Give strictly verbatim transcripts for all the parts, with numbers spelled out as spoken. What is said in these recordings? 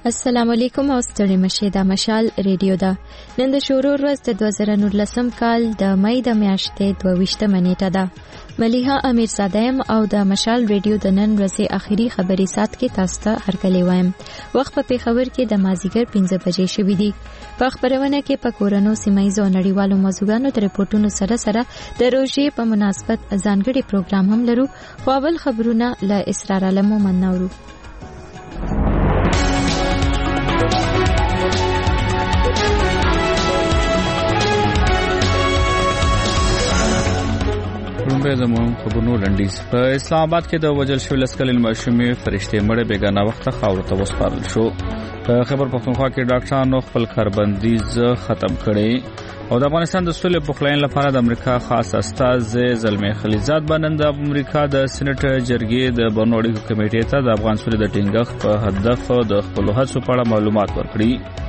السلام علیکم او ستړي مشه د مشال ریډیو دا نن د شروع ورځ د دوه زره نولسم کال د مې د میاشتې دوه ویشتمه نیټه ده. ملیحه امیرزاده او د مشال ریډیو د نن ورځې اخیری خبري سات کې تاسو ته هرکلی وایم. وخت په خبر کې د مازیګر پنځه بجې شوې دي. په خبرونه کې په کورونو سیمایزو نړیوالو موضوعاتو د رپورټونو سره سره د روژې په مناسبت ځانګړي پروګرام هم لرو. خو اول خبرونه له اسرار علمو منورو. به زموږ خبرونو لنډیز. په اسلام آباد کې د وجل شوی لسکلن ماشومې فرشته مړه بیگانه وخت خاور ته وسپارل شو. په خبر پښتونخوا کې ډاکټرانو خپل کاربندیز ختم کړي او د افغانستان د سولې پخلاین لپاره د امریکا خاص استاذ زلمي خلیزاد بنند د امریکا د سېنات جرګې د بنوړي کمیټې ته د افغان سولې د ټینګښت په هدف د خپل هڅو په اړه معلومات ورکړي.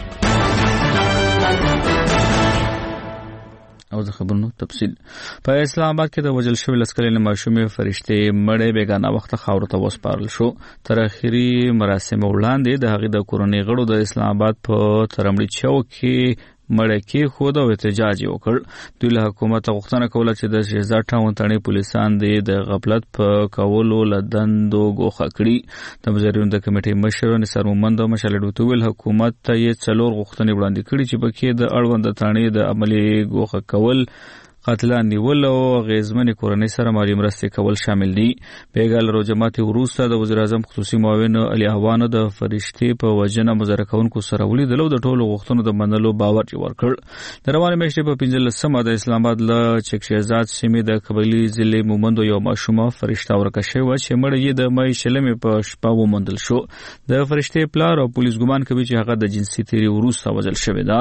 او د خبرونو تفصیل. په اسلام آباد کې د وجل شوی لسکلن ماشومې فرشته مړه بیگانه وخت خاور ته وسپارل شو. تر اخري مراسم وړاندې د هغې د کورنۍ غړو د اسلام آباد په ترمړي چوک کې مړه کې خود او احتجاج وکړ. دوی له حکومت غوښتنه کوله چې د شهزاد ټاون تڼي پولیسان د غفلت په کولو لدندو غوښه کړي. د مزارونو د کمیټې مشر نثار مومند مشال ډوتویل حکومت ته یې څلور غوښتنې وړاندې کړي چې پکې د اړوند تڼي د عملي غوښه کول، قاتلان نیول او غیزمن کورنۍ سره مالی مرستې کول شامل دي. بیګال روجماتي وروسته د وزیر اعظم خصوصي معاون علي احوانو د فرشتي په وجنه مذاکره کوونکو سره ولیدلو د ټولو غوښتنو د منلو باور ورکړ. د روانه میاشتې په پنځلسمه د اسلام آباد له چک شهزاد سیمې د قبایلی ضلع مومندو یو ماشومه فرشته ورکه شوې و چې مړه یې د مې شلمې په شپه وموندل شو. د فرشتي پلار او پولیس ګمان کوي چې هغه د جنسي تیری وروسته وژل شوې ده.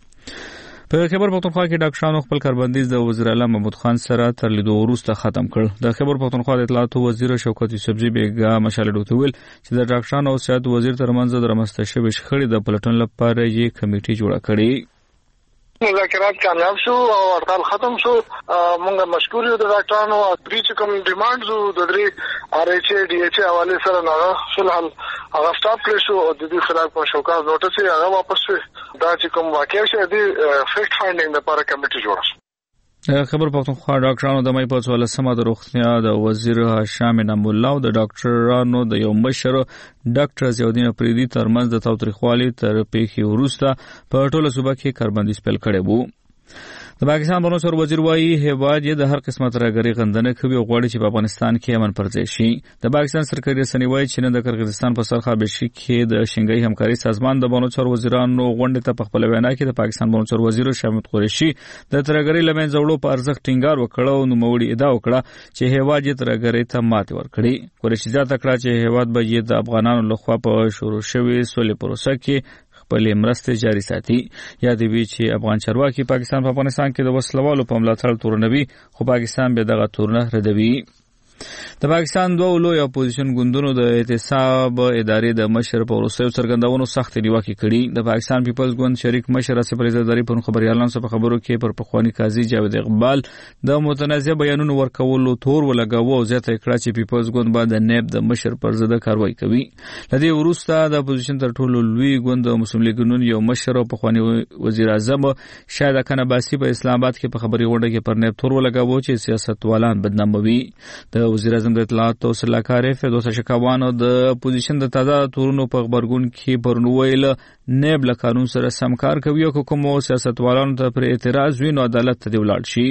په خبر پښتونخوا کې ډاکټرانو خپل کاربندیز د وزیر اعلی محمود خان سره تر لیدو وروسته ختم کړ. د خبر پښتونخوا د اطلاعات وزیر شوکت یوسفزي بیګا مشال ډوتویل چې د ډاکټرانو او صحت وزیر ترمنځ د رامنځته شوې شخړې د پلټن لپاره یې کمیټه جوړه کړې. مذاکرات کامیاب شو او هړتال ختم شو. موږ مشکور یو د ډاکټرانو او پریچ کوم ډیمانډز د درې ار ایچ ای ډي ایچ ای حواله سره نه فلحال هغه سټاپ کړی شو او د دې خلاف په شوکاز نوټس یې هغه واپس شو. دا چې کوم واقع شوه د فیکټ فایندینګ لپاره کمیټه جوړه شوه. خبر پښتونخوا ډاکټرانو د مې په څوارلسمه د روغتیا د وزیر هاشم نعیم الله او د ډاکټرانو د یو مشر ډاکټر زیاودین افریدي ترمنځ د تاوتریخوالي تر پیښې وروسته په ټوله صوبه کې کاربندیز پیل کړی وو. د پاکستان بنوسر وزیر وایي هیواد یې د هر قسمه ترګری غندنه کوي او غواړي چې په افغانستان کې امن پر ځای شي. د پاکستان سرکاري رسنۍ وایي چې نن د قرغیزستان په سرخه بشي کې د شنګای همکاري سازمان د بنوسر وزیرانو غونډه ته په خپل وینا کې د پاکستان بنوسر وزیر شامت قریشي د ترګری لمن زوړو په ارزښت ټینګار وکړ او نو موړي ادعا وکړه چې هیواد یې ترګری ته ماته ورکړي. قریشي ځکه کړه چې هیواد به یې د افغانانو لخوا په شروع شوی سولې پروسه کې خپل مرستې جاري ساتي. یاد وی چې افغان چارواکي پاکستان په افغانستان کې د وسلوالو په ملاتړ تورنوي خو پاکستان به دغه تورنه ردوي. د پاکستان دوه لوی اپوزیشن ګوندونو د احتساب ادارې د مشر په وروستیو څرګندونو سخت نیوکه کړې. د پاکستان پیپلز ګوند شریک مشر اسف رضاداری په خبريالانو سره خبرو کې پر پخوانی قاضي جاوید اقبال د متنازع بیانونو ورکولو تور ولګاوه او زیاته کړه چې پیپلز ګوند باید د نیب د مشر پر ضد کاروایی کوي. لدې وروسته د اپوزیشن تر ټولو لوی ګوند مسلم لیگ نون یو مشر او پخوانی وزیر اعظم شاهد اکن عباسی په اسلام آباد کې په خبري غونډه کې پر نیب تور ولګاوه چې سیاستوالان بدناموي. د وزیر اعظم د اطلاعات او سلاکار فردوس شکاوانو د اپوزیشن د تازه تورونو په خبرګون کې پرنوویل نیب له قانون سره سمکار کوي او کوم سیاستوالانو ته پر اعتراض وینو عدالت ته ولاړ شي.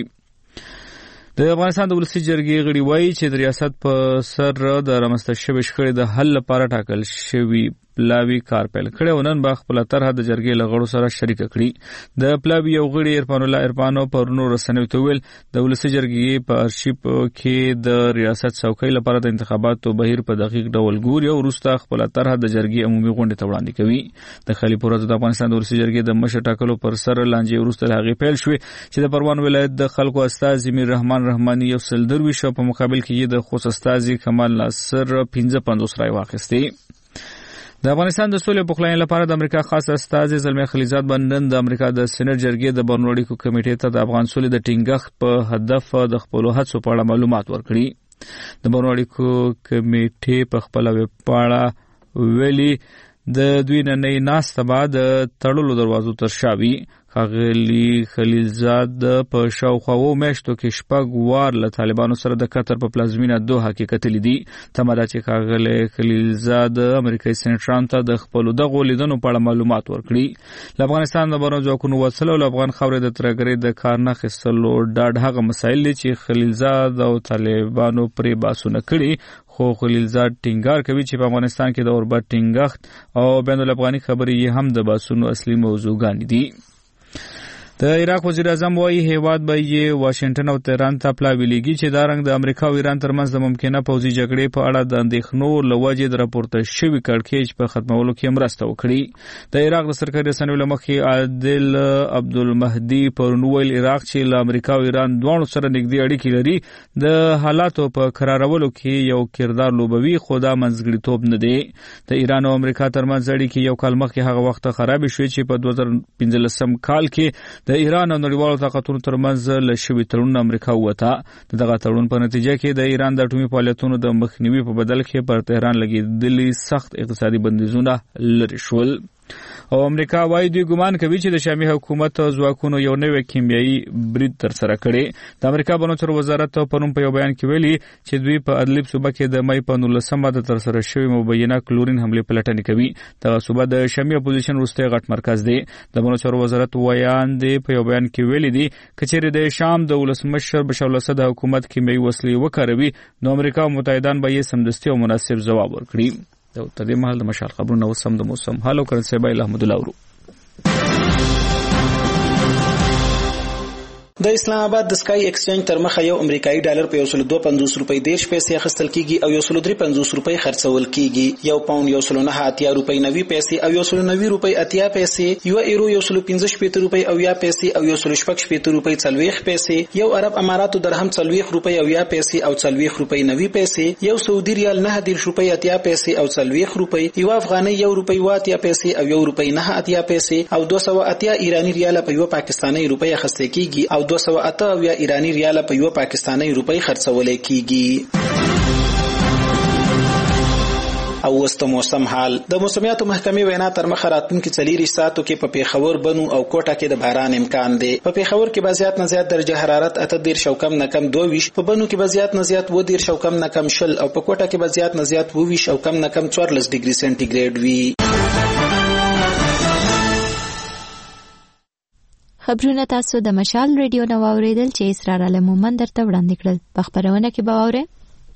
د افغانستان د ولسي جرګې غړي وایي چې د ریاست په سر د رامنځته شوې شخړې د حل لپاره ټاکل شوی پلاوی کار پیل کړي او نن به خپل طرح د جرګې لغړو سره شریک کړي. د پلاوی یو غړي عرفان الله عرفانو پرونو رسنیو ته ویل د ولسي جرګې په ارشیف کې د ریاست څوکۍ لپاره د انتخاباتو بهیر په دقیق ډول ګوري او وروسته خپل طرح د جرګې عمومي غونډې ته وړاندې کوي. د خلیفه ورځ د افغانستان د ولسي جرګې د مشر ټاکلو پر سر لانجې وروسته هغه پیل شوې چې د پروان ولایت د خلکو استاد زمیر رحمان رحماني یو سل دروي شو په مقابل کې د خوست استاد کمال ناصر پنځه پنځوس رای واخیستي. د افغانستان د سولې پخلاین لپاره د امریکا خاص استاذ زلمي خلیزاد بنند د امریکا د سېنات جرګې د بنوړي کمیټې ته د افغان سولې د ټینګښت په هدف د خپل هڅو په اړه معلومات ورکړي. د بنوړي کمیټې په خپل ویبپاڼه ویلي د دوی نننۍ ناسته بعد تړلو دروازو تر شا وي. ښاغلي خلیلزاد په شاوخوا اووه میاشتو کې شپږ وار له طالبانو سره د قطر په پلازمینه دوحه کې کتلي دي. تمه ده چې ښاغلی خلیلزاد امریکایي سینټران ته د خپلو دغو لیدنو په اړه معلومات ورکړي. له افغانستان د بهرنیو ځواکونو وتلو او له افغان خاورې د ترهګرۍ د کار نه اخیستلو ډاډ هغه مسایل دي چې خلیلزاد او طالبانو پرې بحثونه کړي، خو خلیلزاد ټینګار کوي چې په افغانستان کې د اوربند ټینګښت او بین الافغاني خبرې یې هم د بحثونو اصلي موضوعګانې دي. د عراق وزیر اعظم وايي هیواد به یې واشنگټن او تهران ته پلاویلیږي چې دا رنګ د امریکا او ایران ترمنځ د ممکنه پوځي جګړې په اړه د اندېښنو له وجې د راپورته شوي کړکېچ په ختمولو کې مرسته وکړي. د عراق د سرکاري رسنیو له مخې عادل عبدالمهدي پرون ویل عراق چې له امریکا او ایران دواړو سره نږدې اړیکې لري د حالاتو په کرارولو کې یو کردار لوبوي، خو دا منځګړیتوب نه دی. د ایران او امریکا ترمنځ اړیکې یو کال مخکې هغه وخت خرابې شوې چې په دوه زره پنځلسم کال کې د ایران او نړیوالو طاقتونو ترمنځ له شوي تړون امریکا ووته. د دغه تړون په نتیجه کې د ایران د اټومي فعالیتونو د مخنیوي په بدل کې پر تهران لګېدلي سخت اقتصادي بندیزونه لرې شول. او امریکا وايي دوی ګمان کوي چې د شامي حکومت ځواکونو یو نوی کیمیاوي برید تر سره کړي. د امریکا بهرنیو چارو وزارت پرون په یو بیان کې ویلي چې دوی په ادلب صوبه کې د مې په نولسمه د تر سره شوي مبینه کلورین حمله پلټنې کوي. دغه صوبه د شامي اپوزیشن وروستی غټ مرکز دی. د بهرنیو چارو وزارت ویان دی په یو بیان کې ویلي دي کچېرې د شام د ولسمشر بشار الاسد د حکومت کیمیاوي وسلې وکاروي نو امریکا او متحدان به یې سمدستي او مناسب ځواب ورکړي. د تدې مهال د مشال خبرونه وسم د موسم حال او کرنسي بای احمد الله ورو. د اسلام آباد د سکای ایکسچینج تر مخه یو امریکایي ډالر په یو سل دوه پنځوس روپۍ دیرش پیسې اخیستل کیږي او یو سل درې پنځوس روپۍ خرڅول کیږي. یو پاوند یو سل نه اتیا روپۍ نوي پیسې او یو سل نوي روپۍ اتیا پیسې، یو ایرو یو سل پنځه شپېته روپۍ او یا پیسې او یو سل شپږ شپېته روپۍ څلوېښت پیسې، یو عرب اماراتو درهم څلوېښت روپۍ او یا پیسې او څلوېښت روپۍ نوي پیسې، یو سعودي ریال نه دېرش روپۍ اتیا پیسې او څلوېښت روپۍ، یو افغانۍ یو روپۍ و اتیا پیسې او یو روپۍ نه اتیا پیسې او دوه سوه اتیا ایرانی ریال په یو پاکستاني روپۍ اخیستل کیږي او دوه سوه اته یا ایرانی ریال په یو پاکستاني روپۍ خرڅول کیږي. او وست موسم حال د موسمیاتو محکمې وینا تر مخه راتلونکي څلور ساعتو کې په پیښور بنو او کوټه کې د باران امکان دی. په پیښور کې به زیات نه زیات درجه حرارت اته دېرش او کم نه کم دوه ویشت، په بنو کې به زیات نه زیات اووه دېرش او کم نه کم شل او په کوټه کې به زیات نه زیات اووه ویشت او کم نه کم څوارلس ډیګري سنټیګریډ وي. خبرونه تاسو د مشال ریډیو نو اوریدل چې اسرار علم مومن درته وړاندې کړل. په خبرونه کې به واورئ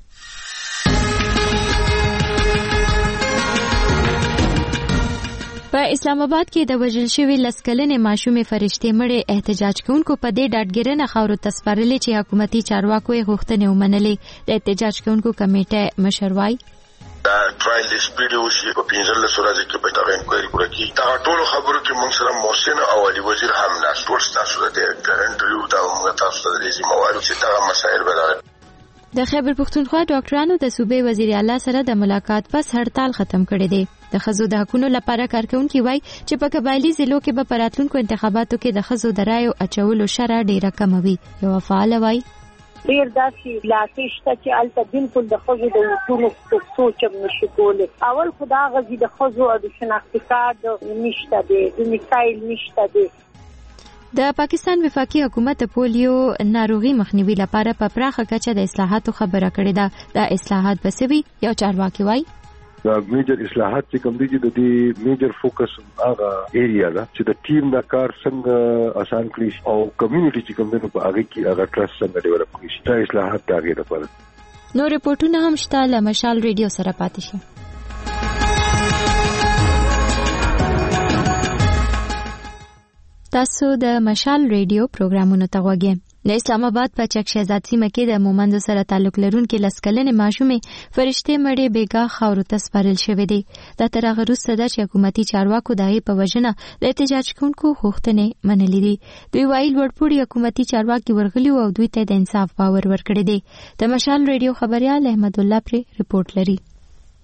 په اسلام آباد کې د وژل شوی لسکلنې ماشومې فرشتې مړې احتجاج کوونکو په دې ډاډګرنه خاورو ته سپارلې چې حکومتي چارواکو یې غوښتنې ومنلې. د احتجاج کوونکو کمیټه مشر وايي دا ټرایل د سپیډ وشي په پنځلس ورځې کې به دا انکوایري وکړي. دا ټول خبرو کې موږ سره محسن او علي وزیر هم ناس ټول تاسو ته ګارانټیو دا موږ تاسو ته د دې موارو چې دا مسایل به د خیبر پختونخوا ډاکټرانو د صوبې وزیر اعلی سره د ملاقات پس هړتال ختم کړی دی. د ښځو د حقوقو لپاره کارکونکي وایي چې په قبایلی ضلعو کې به پراتلونکو انتخاباتو کې د ښځو د رایو اچولو شرح ډیره کم وي. یو فعال وایي ډیر داسې لاسې شته چې البته بالکل د ښځو د حقوقو سوچ هم نشي کولی. اول خو دا غږ د ښځو د شناختي کارت نشته دی، د میسایل نشته دی. د پاکستان وفاقي حکومت د پولیو ناروغي مخنیوي لپاره په پراخه کچه د اصلاحاتو خبره کړې ده. دا اصلاحات به څه وي؟ یو چارواکي وایي دا میجر اصلاحات چې کوم دي چې د دې میجر فوکس هغه ایریا ده چې د ټیم د کار څنګه آسان کړي او کمیونټي چې کوم دي په هغه کې هغه ټرست څنګه ډیولپ کړي. دا اصلاحات د هغې لپاره نو رپورټونه هم شته. له مشال ریډیو سره پاتې شئ. تاسو د مشال ریډیو پروګرامونو ته غوږی. د اسلام آباد په چک شهزاد سیمه کې د مومندو سره تعلق لرونکي لسکلنې ماشومې فرشتې مړې بیګا خاورو ته سپارل شوې دي. دا تر هغه وروسته ده چې حکومتي چارواکو د هغې په وژنه د احتجاج کوونکو غوښتنې منلې دي. دوی وایي لوړپوړي حکومتي چارواکي ورغلي او دوی ته د انصاف باور ورکړی دی. د مشال ریډیو خبريال احمد الله پرې رپورټ لري.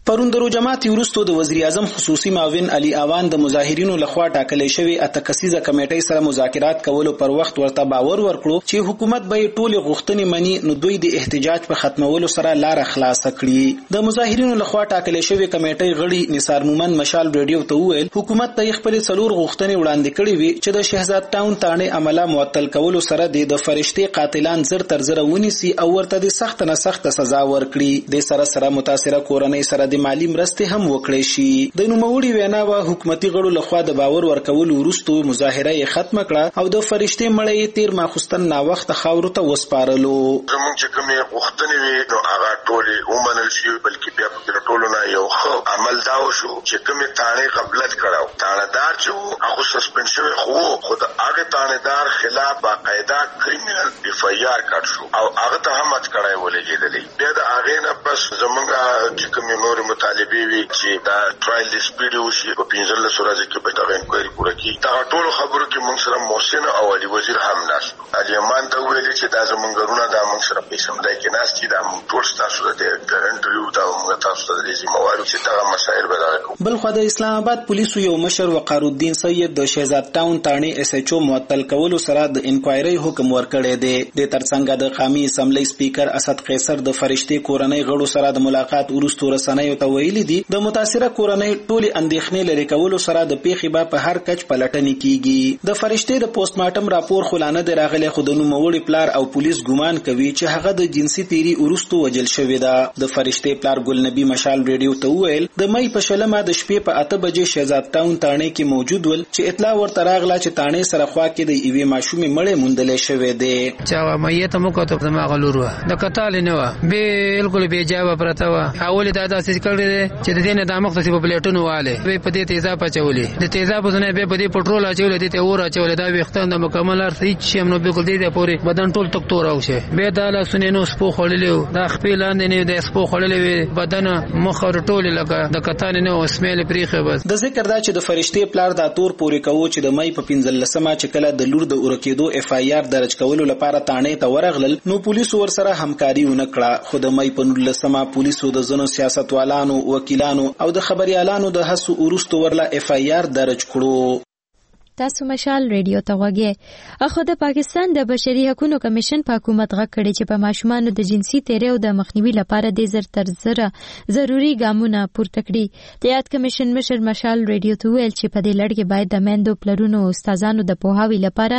پرون د جماعت ورستو د وزیر اعظم خصوصي معاون علي اوان د مظاهرینو لخوا ټاکلې شوی اته کسیزه کمیټې سره مذاکرات کولو پر وخت ورته باور ورکړو چې حکومت به ټول غوښتنې مني، نو دوی د احتجاج په ختمولو سره لار خلاص کړي. د مظاهرینو لخوا ټاکلې شوی کمیټې غړي نثار مومن مشال ریډیو ته وویل حکومت ته خپل څلور غوښتنې وړاندې کړې وي چې د شهزاد ټاون تانه عمله معطل کولو سره د فرشتي قاتلان زر تر زر ونیسي او ورته د سخت نه سخت سزا ورکړي. د سره سره متاثره کورنۍ سره د مالی مرستې هم وکړي شي. د نوموړي وینا وا حکومتي غړو لخوا د باور ورکولو وروسته مظاهره یې ختم کړه او د فرشتي مړی تیر ماخستن نا وخت خاورو ته وسپارلو. زموږ چې کومې غوښتنې وي نو هغه ټولې ومنل شي، بلکې بیا په ټولو نه یو ښه عمل دا وشو چې کومې تانې قبلت کړو تانهدار چې هغه سسپند شوی خو خو د هغه تانهدار خلاف باقاعده کریمینل اف ای آر کړ شو او هغه ته هم اټکړای ولګېدلې. بیا د هغې نه پس زموږ چې کومې نور مطالبې وي چې دا ټرایل د سپیډ وشي په پنځلس ورځې کې به دا انکوایري پوره کړي. دا ټول خبرو کې موږ سره محسن او علي وزیر هم ناست. علي امان ته ویلي چې دا زموږ غرونه دا موږ سره په سمدای کې ناست دي، دا موږ ټول ستاسو د ګارنټیو دا موږ تاسو ته د ذمہوارو چې دا مسایل به دا کوو. بل خو د اسلام آباد پولیسو یو مشر وقار الدین سید د شهزاد ټاون تانه اس ایچ او معطل کولو سره د انکوایري حکم ورکړی دی. د ترڅنګ د قومي اسمبلی سپیکر اسد قیصر د فرشتي کورنۍ غړو سره د ملاقات وروسته رسنیو ته ویلي دي د متاثره کورنۍ ټولې اندېښنې لري کولو سره د پیښې به په هر کچ پلټنې کیږي. د فرشتي د پوسټ مارټم راپور خلانه د راغلي خود نوموړي پلار او پولیس ګومان کوي چې هغه د جنسي تیری وروسته وجل شوی ده. د فرشتي پلار ګل نبی مشال ریډیو ته ویل د مې په شلمه د شپې په اته بجې شهزاد ټاون تانه کې موجود ول چې اطلاع ورته راغله چې تانه سره خوا کې د ایوي ماشومې مړې موندلې شوې ده. چا مې ته مو کوته زما غلور و د کتال نه و بالکل بے جواب پرته و. اول دا داسې کړی چې د دې نه د مخ ته په پلیټونو واله به په دې تیزاب چولې د تیزاب زنه به په دې پټرول اچولې دې ته اور اچولې دا وختان د مکمل ار هیڅ شم نو بالکل دې پورې بدن ټول تک تور اوشه به دا لاسونه نو سپو خړلې دا خپل لاندې نه د سپو خړلې بدن مخ ور ټول لګه د کتان نه اسماعیل پریخه. بس د ذکر دا چې د فرشتي پلار دا تور پورې کوو چې د مې په پنځلسمه چې کله د لور د اورکېدو اف ای آر درج کولو لپاره تانه ته ورغلل نو پولیسو ور سره همکاري ونکړه. خو د مې په نولسمه پولیسو د زنو سیاستوالانو وکیلانو او د خبريالانو د هڅو ورستو ورلا اف ای آر درج کړو. تاسو مشال ریډیو ته وګورئ. اخو د پاکستان د بشري حقوقو کمیشن په حکومت غږ کړي چې په ماشومانو د جنسي تیری او د مخنیوي لپاره د زر تر زره ضروری ګامونه پورته کړي. د یاد کمیشن مشر مشال ریډیو ته ویل چې په دې لړ کې باید د میندو پلرونو او استادانو د پوهاوي لپاره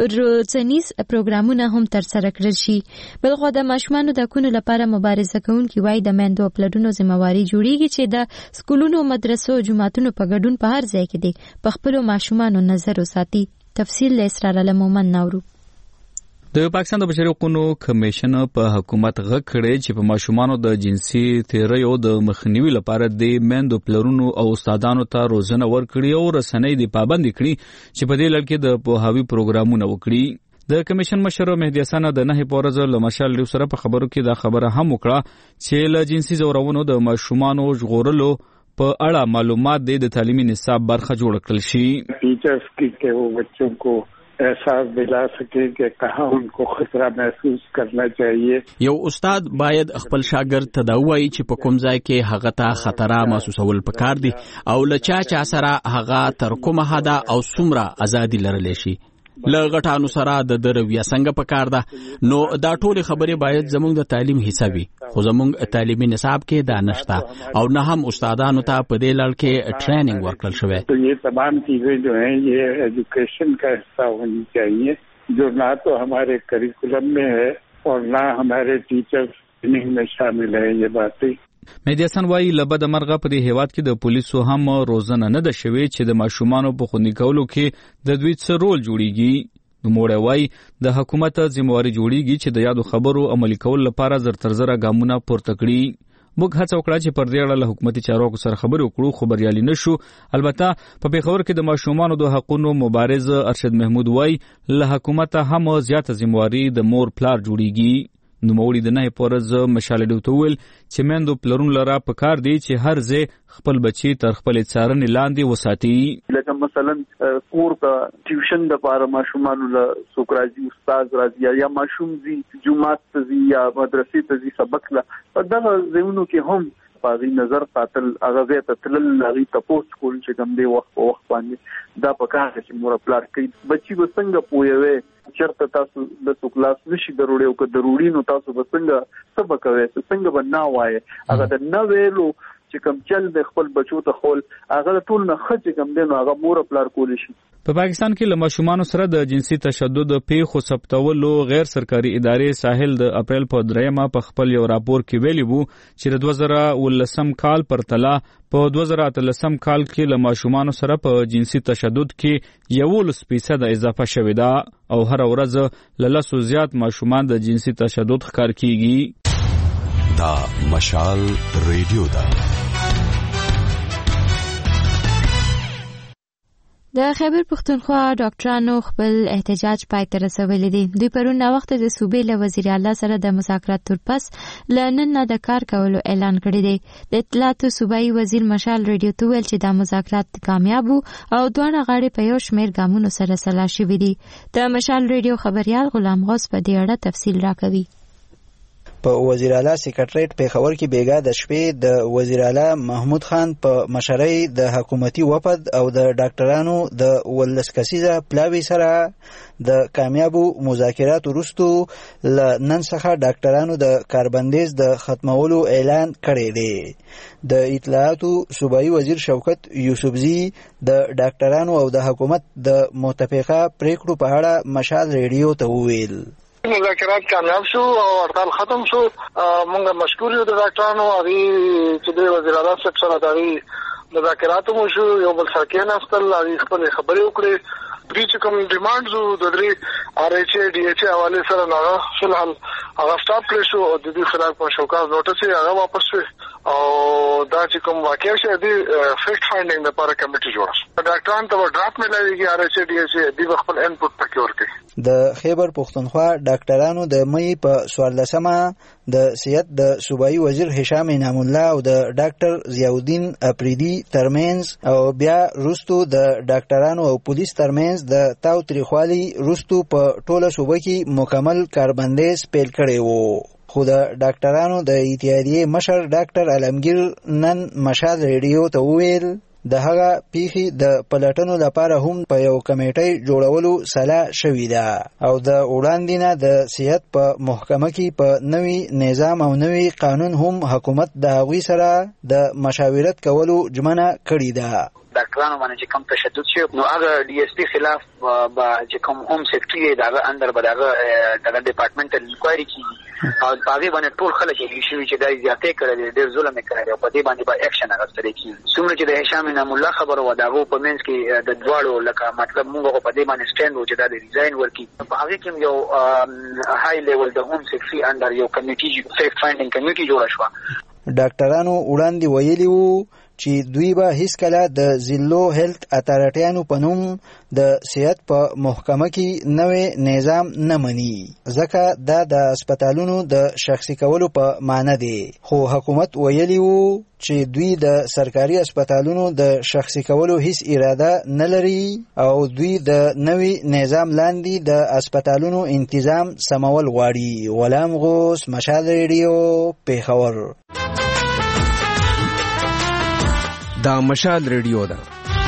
روزنیز پروګرامونه هم ترسره کړل شي. بلخو د ماشومانو د حقوقو لپاره مبارزه کوونکي وایي د میندو پلرونو ذمہواری جوړیږي چې د سکولونو مدرسو جماعتونو په ګډون په هر ځای کې دي په خپل ماشومانو نظر وساتي. تفصیل له اسرار علمومن نورو. د پاکستان د بشري حقوقو کمیشن په حکومت غږ کړي چې په ماشومانو د جنسي تیریو د مخنیوي لپاره د میندو پلرونو او استادانو ته روزنه ورکړي او رسنۍ د پابند کړي چې په دې لړ کې د پوهاوي پروګرامونه وکړي. د کمیشن مشر مهدی حسن د نه پورز له مشال ډیو سره په خبرو کې دا خبره هم وکړه چې له جنسي زورونو د ماشومانو ژغورلو په اړه معلومات د تعلیمي نصاب برخه جوړ کړل شي. टीचर्स की के वो बच्चों को एहसास दिला सके कि कहाँ उनको खतरा महसूस करना चाहिए. یو استاد باید خپل شاګرد ته دا وایي چې په کوم ځای کې هغه ته خطر محسوسول پکار دي او لچا چا سره هغه تر کومه حد او څومره ازادي لرلی شي. له غټانو سره د درویا څنګه پکار ده نو دا ټول خبرې باید زموږ د تعلیم حصہ وي. خو زموږ تعلیمي نصاب کې دا نشته او نه هم استادانو ته په دې لړ کې ټریننګ ورکړل شوی. تو یہ تمام چیزیں جو ہیں یہ ایجوکیشن کا حصہ ہونی چاہیے جو نہ تو ہمارے کریکولم میں ہے اور نہ ہمارے ټیچرز ټریننګ میں شامل ہے. یہ باتیں مهدی حسن وايي لبد مرغه په دې هیواد کې د پولیسو هم روزنه نه ده شوی چې د ماشومانو په خوندي کولو کې د دوی څه رول جوړیږي. نو موړی وايي د حکومت ذمہواری جوړیږي چې د یادو خبرو عملي کول لپاره زر تر زره ګامونه پورته کړي. موږ هڅه وکړه چې پر دې اړه له حکومتي چارواکو سره خبرې وکړو خو بریالي نشو. البته په پیښور کې د ماشومانو د حقوقو مبارز ارشد محمود وايي له حکومت هم زیاته ذمہواری د مور پلار جوړیږي. نو موړي د نه پورز مشال ډوتول چې مندو پلرون لرا په کار دی چې هر ځای خپل بچي تر خپل څارنې لاندې وساتي. لکه مثلا کور کا ټیوشن د پاره ماشومان له سوکراجي استاد راځي یا ماشوم زی جمعات زی یا مدرسې ته زی سبق لا په دغه زمونو کې هم پاغي نظر ساتل هغه زه ته تل لغي تپوس کول چې کوم دی وخت په وخت باندې دا پکاره چې مور پلار کوي بچي وسنګ پویوي چرته تاسو د کلاس نشي ضروري او که ضروري نو تاسو وسنګ سبق کوي څنګه بنا وای هغه د نو ویلو چې کوم چل د خپل بچو ته خول هغه ټول نه خچ کوم دی نو هغه مور پلار کول شي. په پاکستان کې له ماشومانو سره د جنسي تشدد پیښو ثبتولو غیر سرکاري ادارې ساحل د اپریل په دریمه په خپل یو راپور کې ویلي وو چې د دوه زره ولسم کال پر تلا په دوه زره اتلسم کال کې له ماشومانو سره په جنسي تشدد کې یوولس فیصد اضافه شوې ده او هر ورځ له لسو زیات ماشومان د جنسي تشدد ښکار کیږي. دا مشال ریډیو ده. د خیبر پختونخوا ډاکټرانو خپل احتجاج پای ته رسولی دی. دوی پرون ناوخته د صوبې له وزیر اعلی سره د مذاکراتو پس له نن نه د کار کولو اعلان کړی دی. د اطلاعاتو صوبایي وزیر مشال ریډیو ته ویل چې دا مذاکرات کامیاب وو او دواړه غاړې په یو شمېر ګامونو سره سلا شوي دي. د مشال ریډیو خبريال غلام غوث په دې اړه تفصیل راکوي. په وزیر اعلی سیکریټریټ پیښور کې بیګا د شپې د وزیر اعلی محمود خان په مشرۍ د حکومتي وفد او د ډاکټرانو د ولس کسیزه پلاوی سره د کامیابو مذاکراتو وروسته ل نن څخه ډاکټرانو د کاربندیز د ختمولو اعلان کړی دی. د اطلاعاتو صوبایي وزیر شوکت یوسفزی د ډاکټرانو او د حکومت د متفقه پریکړو په اړه مشال ریډیو ته وویل. مذاکرات کامیاب شو او هړتال ختم شو. مونږه مشکور یو د ډاکټرانو هغه چې د وزیر اعلی صاحب سره د مذاکراتو مو شو یو بل سره کې نستل هغه خپل خبرې وکړي. دوی چې کوم ډیمانډز د درې آر ایچ ای ډي ایچ ای حواله سره نه فلحال هغه سټاپ کړی شو او د دې خلاف په شوکاز نوټس یې هغه واپس شو او دا چې کوم واقع شي د فیکټ فایندینګ لپاره کمیټي جوړه شوه. ډاکټرانو ته ډراپ ملایږي آر ایچ ای ډي ایچ ای د خپل انپوټ پکې ورکړي. د خیبر پختونخوا ډاکټرانو د مې په څوارلسمه د صحت د صوبایي وزیر هشام انعام الله او د ډاکټر ضیاءالدین اپریدي ترمنځ او بیا وروستو د ډاکټرانو او پولیس ترمنځ د تاوتریخوالي وروستو په ټوله صوبه کې مکمل کاربندیز پیل کړی وو. خو د ډاکټرانو د اتحادیې مشر ډاکټر علمگیر نن مشال ریډیو ته وویل د هغه پیښې د پلټنو لپاره هم په یو کمیټې جوړولو سلا شوې ده او د وړاندې نه د صحت په محکمه کې په نوي نظام او نوي قانون هم حکومت د هغوی سره د مشاورت کولو ژمنه کړې ده. ډاکټرانو باندې چې کوم تشدد شي نو هغه ډي اس پی خلاف با چې کوم هوم سیکریټري دغه اندر به دغه دغه ډپارټمنټل انکوایري کی او هغه باندې ټول خلک یې شي چې دای زیاتې کړل ډېر ظلم کړی او په دې باندې به اکشن اخیستل کی. څومره چې د هشام انعام الله خبره و دغه په منځ کې د دواړو لکه مطلب موږ په دې باندې سټاند و چې دا د ډیزاین ورکی په هغه کې یو های لیول د هوم سیکریټري اندر یو کمیټي فیکټ فایندینګ کمیټي جوړه شو. ډاکټرانو وړاندې ویلي وو چې دوی به هیڅ کله د زیلو هیلث اتارټیانو په نوم د صحت په محکمه کې نوې نظام نه مني ځکه دا د هسپتالونو د شخصي کولو په معنی دی. خو حکومت ویلي وو چې دوی د سرکاري هسپتالونو د شخصي کولو هیڅ اراده نه لري او دوی د نوې نظام لاندې د هسپتالونو انتظام سمول غواړي. غلام غوث مشال ریډیو پیښور. دا مشال ریډیو ده.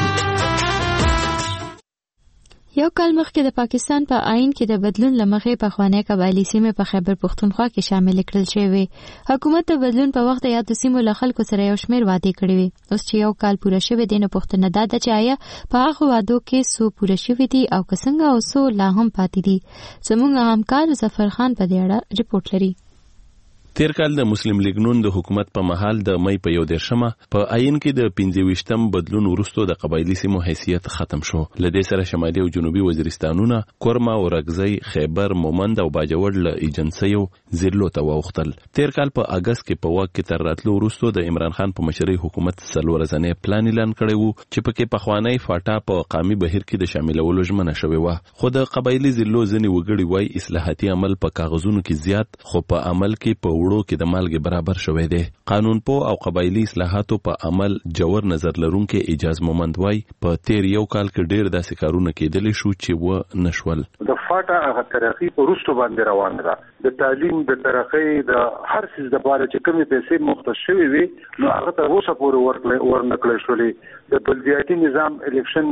یو کال مخکې د پاکستان په آئین کې د بدلون لمخې پخوانی قبایلی سیمې په خیبر پختونخوا کې شامل کړل شوې. حکومت د بدلون په وخت یاد سیمو له خلکو سره یو شمېر وعدې کړې وي. اوس چې یو کال پوره شوی دی نو پوښتنه دا ده چې آیا په هغه وعدو کې څو پوره شوي دي او که څنګه او څو لا هم پاتې دي. زموږ همکار ظفر خان په دې اړه رپورټ لري. تیر کال د مسلم لیگ نون د حکومت په محل د مې په یو دیرشمه په آئین کې د پنځه ویشتم بدلون وروسته د قبایلی سیمو حیثیت ختم شو. لدې سره شمالي او جنوبي وزیرستانونه کورما او رګزی خیبر مومند او باجوړ له ایجنسیو زیرلو ته واوښتل. تیر کال په اگست کې په واک کې تر راتلو وروسته د عمران خان په مشرۍ حکومت څلور ځنې پلان اعلان کړی وو چې پکې پخوانی فاټا په قامي بهیر کې د شاملولو ژمنه شوې وه. خو د قبایلی زیرلو ځینې وګړي وایي اصلاحاتي عمل په کاغذونو کې زیات خو په عمل کې په وړو کې د مالګې برابر شوی دی. قانون پوه او قبایلی اصلاحاتو په عمل جوړ نظر لرونکي اجاز مومند وای په تیر یو کال کې ډېر داسې کارونه کېدلی شو چې و نشول. د فاټا هغه ترقی په روستو باندې روان ده. د تعلیم د ترقی د هر څه د لپاره چې کومې پیسې مختص شوي وي نو هغه ته اوسه پورې ورنکړل شولې. د بلدیاتي نظام الیکشن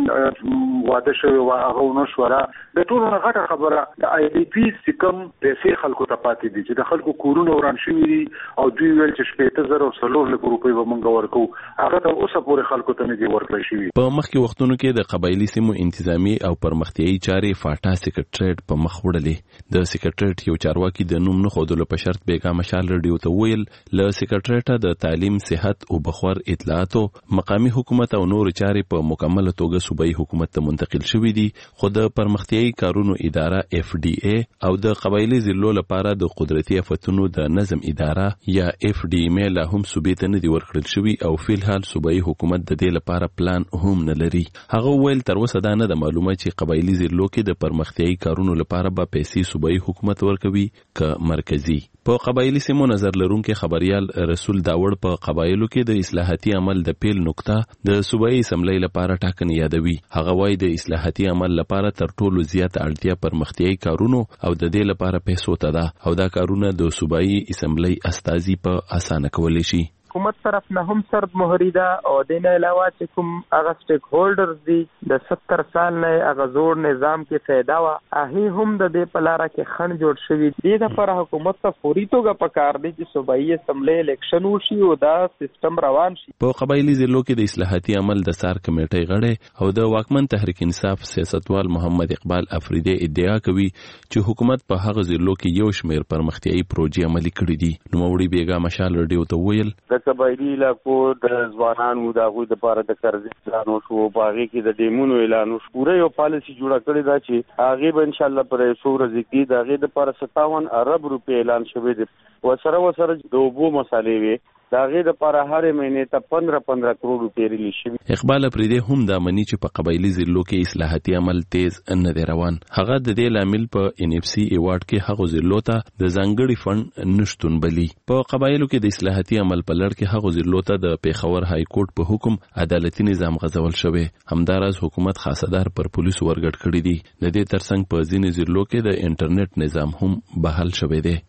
واده شوی و هغه ونشوله. د ټولو نه غټه خبره د آی ډي پی چې کوم پیسې خلکو ته پاتې دي چې د خلکو کورونه وران شوي دي او دوی ویل چې شپېته زره او څلور لکه روپۍ به موږ ورکوو هغه ته اوسه پورې خلکو ته نه دي ورکړل شوي. په مخکې وختونو کې د قبایلي سیمو انتظامی او پرمختیایي چارې فاټا سیکریټریټ په مخ وړلې. د سیکریټریټ یو چارواکي د نوم نه ښودلو په شرط بیګا مشال رادیو ته ویل له سیکریټریټه د تعلیم، صحت او بخور اطلاعاتو مقامی حکومت او نور چارې په مکمله توګه صوبایي حکومت ته منتقل شوې دي، خو د پرمختیایي کارونو اداره اف ډي ای او د قبایلي ضلعو لپاره د قدرتي آفتونو د نظم اداره یا اف ډي ام لا هم صوبې ته نه دي ورکړل شوي او فلحال صوبایي حکومت د دې لپاره پلان هم نه لري. هغه ویل تر اوسه دا نه ده معلومه چې قبایلي ضلعو کې د پرمختیایي کارونو لپاره به پیسې صوبایي حکومت ورکوي که مرکزي. په قبایلی سیمو نظر لرونکي خبريال رسول داوړ په قبایلو کې د اصلاحاتي عمل د پیل نقطه د صوبایي اسمبلی لپاره ټاکنې یادوي. هغه وایي د اصلاحاتي عمل لپاره تر ټولو زیات اړتیا پرمختیایي کارونو او د دې لپاره پیسو ته ده او دا کارونه د صوبایي اسمبلی استازي په اسانه کولی شي. حکومت طرف نه هم سرد مهری ده او د نه علاوه چې کوم هغه سټیک هولډرز دي د ستر سال نه هغه زوړ نظام کې فایده وا هغه هم د دې په لار کې خنډ جوړ شوی دی. د پر حکومت ته فوري توګه پکار دی چې صوبایي اسمبلی الیکشن وشي او دا سیستم روان شي. په قبایلی ضلعو کې د اصلاحاتي عمل د سار کمیټې غړي او د واکمن تحریک انصاف سیاستوال محمد اقبال افریدی ادعا کوي چې حکومت په هغه ضلعو کې یو شمېر پرمختیایي پروژې عملي کړې دي. نو موري بیګا مشال رادیو ته ویل قبایلی علاقو د ځوانانو د هغوی دپاره د قرضې اعلان وشو په هغې کې د ډیمونو اعلان وشو. پوره یو پالیسي جوړه کړې ده چې هغې به انشاءالله پر یو څو ورځې کې د هغې دپاره ستاون ارب روپۍ اعلان شوی دی. ورسره ورسره د اوبو مسالې وې د هغې دپاره هرې مهینې ته پندره پندره کروڑ روپۍ ریلیز شوي. اقبال افریدی هم دا مني چې په قبایلي ضلعو کې اصلاحاتي عمل تیز نه دی روان. هغه د دې لامل په ان اف سی ایوارډ کې هغو ضلعو ته د ځانګړي فنډ نشتون بلي. په قبایلو کې د اصلاحاتي عمل په لړ کې هغو ضلعو ته د پیښور های کورټ په حکم عدالتي نظام غځول شوی. همداراز حکومت خاصدار پر پولیسو ورګډ کړي دي. د دې ترڅنګ په ځینې ضلعو کې د انټرنیټ نظام هم بحال شوی دی.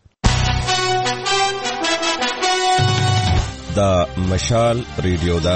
دا مشال ریډیو دا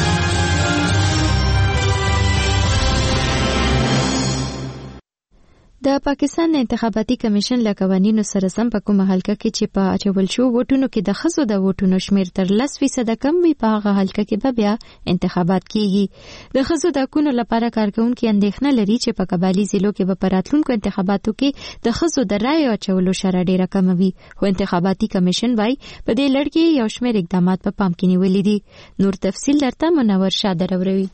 د پاکستان انتخاباتي کمیشن له قوانینو سره سم په کومه حلقه کې چې په اچول شو ووټونو کې د ښځو د ووټونو شمیر تر لس فیصده کم وي په هغه حلقه کې به بیا انتخابات کیږي. د ښځو د حقونو لپاره کارکونکي اندېښنه لري چې په قبایلي ضلعو کې به په راتلونکو انتخاباتو کې د ښځو د رایې اچولو شرح ډېره کمه وي. خو انتخاباتي کمیشن وايي په دې لړ کې یو شمېر اقدامات په پام کې نیولي دي. نور تفصیل درته منور شاه دروروي.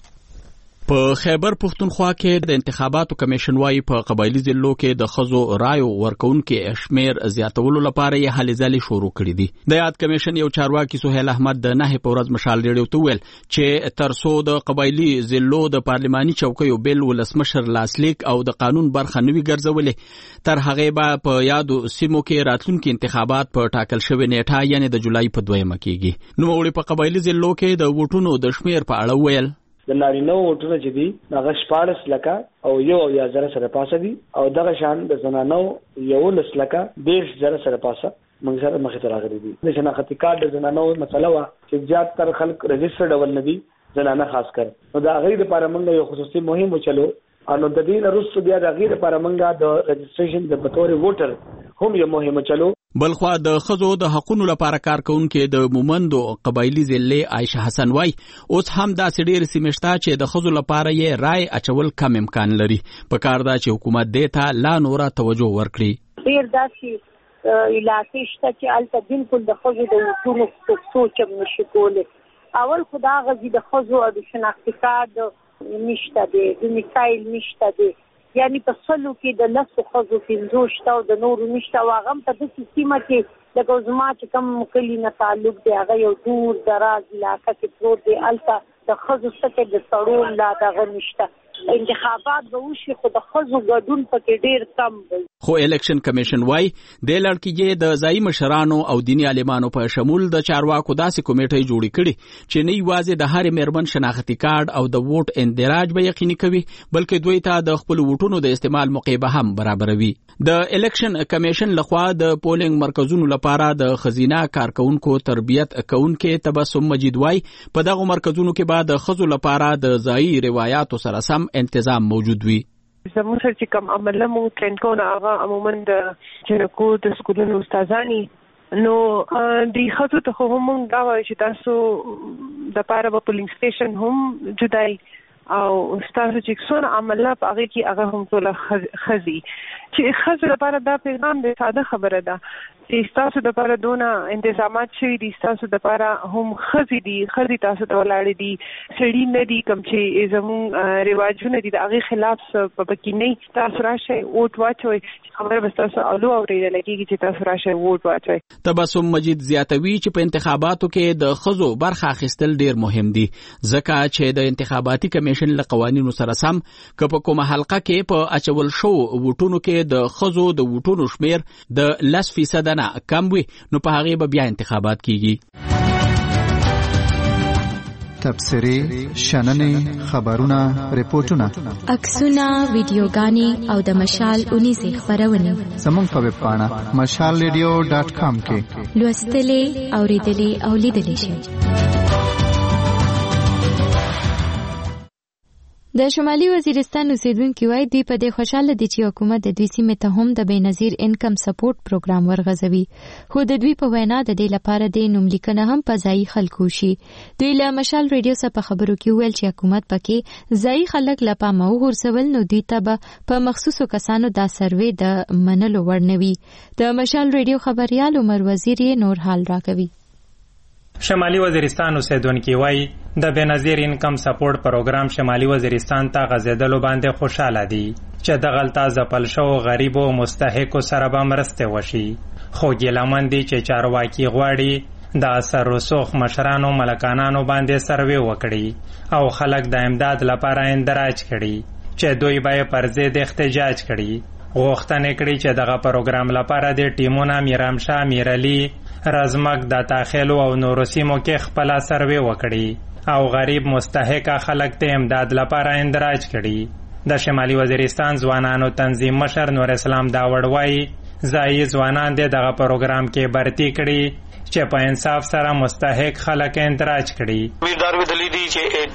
په خیبر پښتونخوا کې د انتخاباتو کمیشن وايي په قبایلی ضلعو کې د ښځو رایو ورکوونکو شمیر زیاتولو لپاره یې هلې ځلې شروع کړې دي. د یاد کمیشن یو چارواکي سهیل احمد د نهې په ورځ مشال ریډیو ته ویل چې تر څو د قبایلی ضلعو د پارلماني چوکیو بل ولسمشر لاسلیک او د قانون برخه نوي ګرځولې تر هغې به په یادو سیمو کې راتلونکي انتخابات په ټاکل شوې نیټه یعنې د جولای په دویمه کېږي. نوموړي په قبایلی ضلعو کې د ووټونو د شمیر په اړه ویل د نارینه ووټونه چې دي هغه شپاړس لکه او یو اویا زره سره پاسه دي او دغه شان د زنانو یولس لکه دېرش زره سره پاسه موږ سره مخې ته راغلي دي. د شناختي کارت د زنانو مسله وه چې زیات تر خلک رجسټر ډول نه دي زنانه خاص کر نو د هغې دپاره موږ یو خصوصي مهم وچلو نو د دې نه وروسته بیا د هغې دپاره موږ د رجسټریشن د بطور ووټر هم یو مهم وچلو. بلخوا د ښځو د حقونو لپاره کارکونکي د مومندو قبایلی ضلع عایشه حسن وای اوس هم داسې ډېرې سیمې شته چې د ښځو لپاره یې رای اچول کم امکان لري. په کار ده چې حکومت دې ته لا نوره توجه ورکړي. ډېر داسې علاقې شته چې هلته بالکل د ښځو د ووټونو سوچ هم نشي کولی. اول خو دا غځي د ښځو او د شناختي کارت نشته دی، د میسایل نشته دی، یعنی په سلو کې د لسو ښځو پنځو شته او د نورو نشته. او هغه هم په داسې سیمه کې لکه زما چې کوم کلي نه تعلق دی هغه یو دور دراز علاقه کې پروت دی هلته د ښځو څخه د سړو لا دغه نشته. انتخابات به وشي خو د ښځو ګډون پکې ډیر کم دی. خو الیکشن کمیشن وايي د لړکیږي د ځایي مشرانو او دیني عالمانو په شمول د چارواکو داسې کمیټې جوړې کړي چې نه یوازې د هر میرمن شناختی کارت او د ووټ اندراج به یقیني کوي بلکې دوی ته د خپل ووټونو د استعمال موقع به هم برابروي. د الیکشن کمیشن لخوا د پولینګ مرکزونو لپاره د خزینه کارکونکو تربیت کوونکو تبسم مجید وايي په دغه مرکزونو کې به د خزو لپاره د ځایي روایتو سره سم تنظیم موجود وي. زموږ سره چې کوم عمله مو ټرین کوو هغه عموما د جنکو د سکولونو استادانی نو د خاطر ته هم دا وایي چې تاسو د پاره په پولینګ سټیشن هم جدای او تاسو چې څونه عمله په هغه کې هغه هم ټول خزي چې خزر لپاره دا پیغام د ساده خبره ده چې تاسو د لپاره دونه انتظامات شي دي تاسو د لپاره هم خزي دي خزي تاسو ته ولاړ دي سړي نه دي کوم چې زمون رواجونه دي د هغه خلاف په بکینه تاسو راشه ووټ واچوي خبره بس تاسو اولو اورېدل کېږي چې تاسو راشه ووټ واچوي. تبسم مجید زیاتوي چې په انتخاباتو کې د خزو برخه اخیستل ډیر مهم دي ځکه چې د انتخاباتي کمیشن له قوانینو سره سم که په کومه حلقه کې په اچول شو ووټونو کې د خزو د ووټونو شمیر د لس فیصد نه کم وي نو په هغه به بیا انتخابات کیږي. تبصرې، شننې، خبرونه، ریپورتونه، عکسونه، ویډیوګانې او د مشال اونیزې خبرونه زموږ په ویب پاڼه مشال ریډیو ډاټ کام کې لوستلې، اوریدلې او لیدلې شئ. د شمالي وزیرستان اوسیدونکو وايي دوی په دې خوشاله دي چې حکومت د دوی سیمې ته هم د بېنظیر انکم سپورټ پروګرام ورغځوي خو د دوی په وینا د دې لپاره د نوملیکنه هم په ځایي خلکو شي. دوی له مشال ریډیو سره په خبرو کې ویل چې حکومت پکې ځایي خلک له پامه وغورځول نو دوی ته به په مخصوصو کسانو دا سروې د منلو وړ نه وي. د مشال ریډیو خبريال عمر وزیر نور حال راکوي. شمالي وزیرستان اوسیدونکو وايي د بېنظیر انکم سپورټ پروګرام شمالي وزیرستان ته غځېدلو باندې خوشاله دي چې د غلطه ځپل شوو غریبو مستحقو سره به مرستې وشي خو ګیلمن دي چې چارواکي غواړي د اثر رسوخ مشرانو ملکانانو باندې سروې وکړي او خلک د امداد لپاره اندراج کړي چې دوی به پر ضد احتجاج کړي. غوښتنې کړي چې دغه پروګرام لپاره د ټیمونه میرامشاه میرعلي رزمک د تاخیلو او نورو سیمو کې خپله سروې وکړي او غریب مستحق خلک ته امداد لپاره اندراج کړي. د شمالي وزیرستان ځوانانو تنظیم مشر نور اسلام داوړ وایي ځایي ځوانان دغه پروګرام کې برتی کړي چې په انصاف سره مستحق خلک اندراج کړي. ویدار ودلی دي چې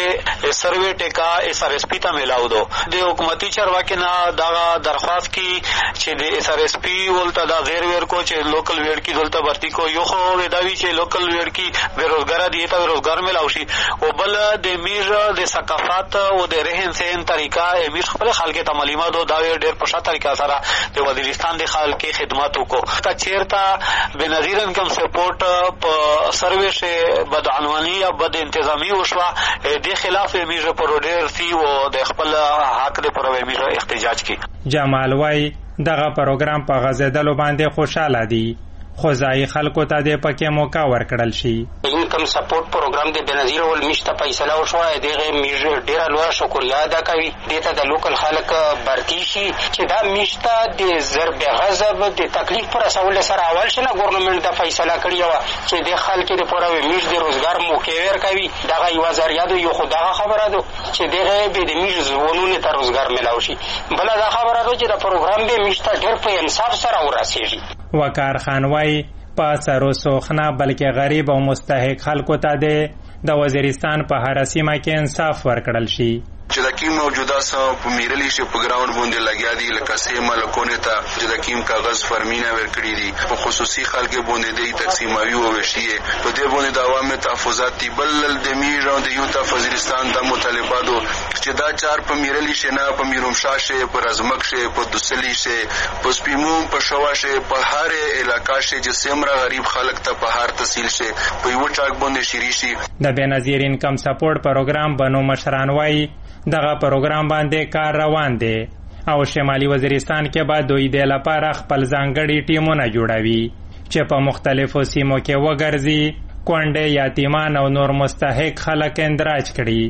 د سروې ټیکا اس آر اس پی ته ملاو دو د حکومتي چارواکي نه دا درخواست کی چې د اس آر اس پی ولته دا غیر ور کو چې لوکل ویډ کی دلته برتی کو یو خو وداوی چې لوکل ویډ کی بیروزګار دي ته بیروزګار ملاو شي او بل د میر د ثقافت او د رهن سهن طریقہ امیر خپل خلک ته معلومات دو دا ډېر په ښه طریقه سره د وزیرستان د خلک خدمات وکړو. تا چیرته بنظیر انکم سپورټ په سروې شه بدعنوانی یا بد انتظامی وشوه د خلاف امیر پر ډېر سی او د خپل حق د پر امیر احتجاج کی. جمال وای دغه پروګرام په غزیدلو باندې خوشاله دي خو ځای خلکو ته د پکې موقع ورکړل شي. انکم سپورټ پروګرام د بنظیر ول مشته فیصله وشوه دغه میژ ډیره لوړه شکریا ادا کوي دته د لوکل خلک برتی شي چې دا مشته د ضرب غضب د تکلیف پر اساس سره اول شنه ګورنمنت د فیصله کړی و چې د خلکو د پوره میژ د روزګار موقع ورکوي دغه یو ذریعہ دی یو خدای خبره ده چې دغه به د میژ زونونه ته روزګار ملاوي شي. بل دا خبره ده چې د پروګرام به مشته ډیر په انصاف سره ورسیږي. وقار خان وای په سر وسوخ نه بلکې غریب او مستحق خلکو ته د وزیرستان په هر سیمه کې انصاف ورکړل شي. چې د کیم موجوده سم په میرلی شي په ګراوند باندې لګیا دي لکه سه ملکونه ته چې د کیم کاغذ فرمینه ورکړي دي په خصوصي خلک باندې د تقسیموي او وشي په دې باندې د عوامو تحفظات دي بل د میر او د یو ته وزیرستان د مطالباتو چې دا چار په میرلی شي نه په میروم شاشه په رزمک شي په دوسلی شي په سپیمو په شواشه په هر علاقې شي چې سمره غریب خلک ته په هر تحصیل شي په یو چاک باندې شری شي. د بنظیر انکم سپورټ پروګرام بنو مشران وای دغه پروګرام باندې کار روان دی او شمالي وزیرستان کې به دوی د لپاره خپل ځانګړي ټیمونه جوړوي چې په مختلفو سیمو کې وګرځي کونډې یتیمان او نور مستحق خلک اندراج کړي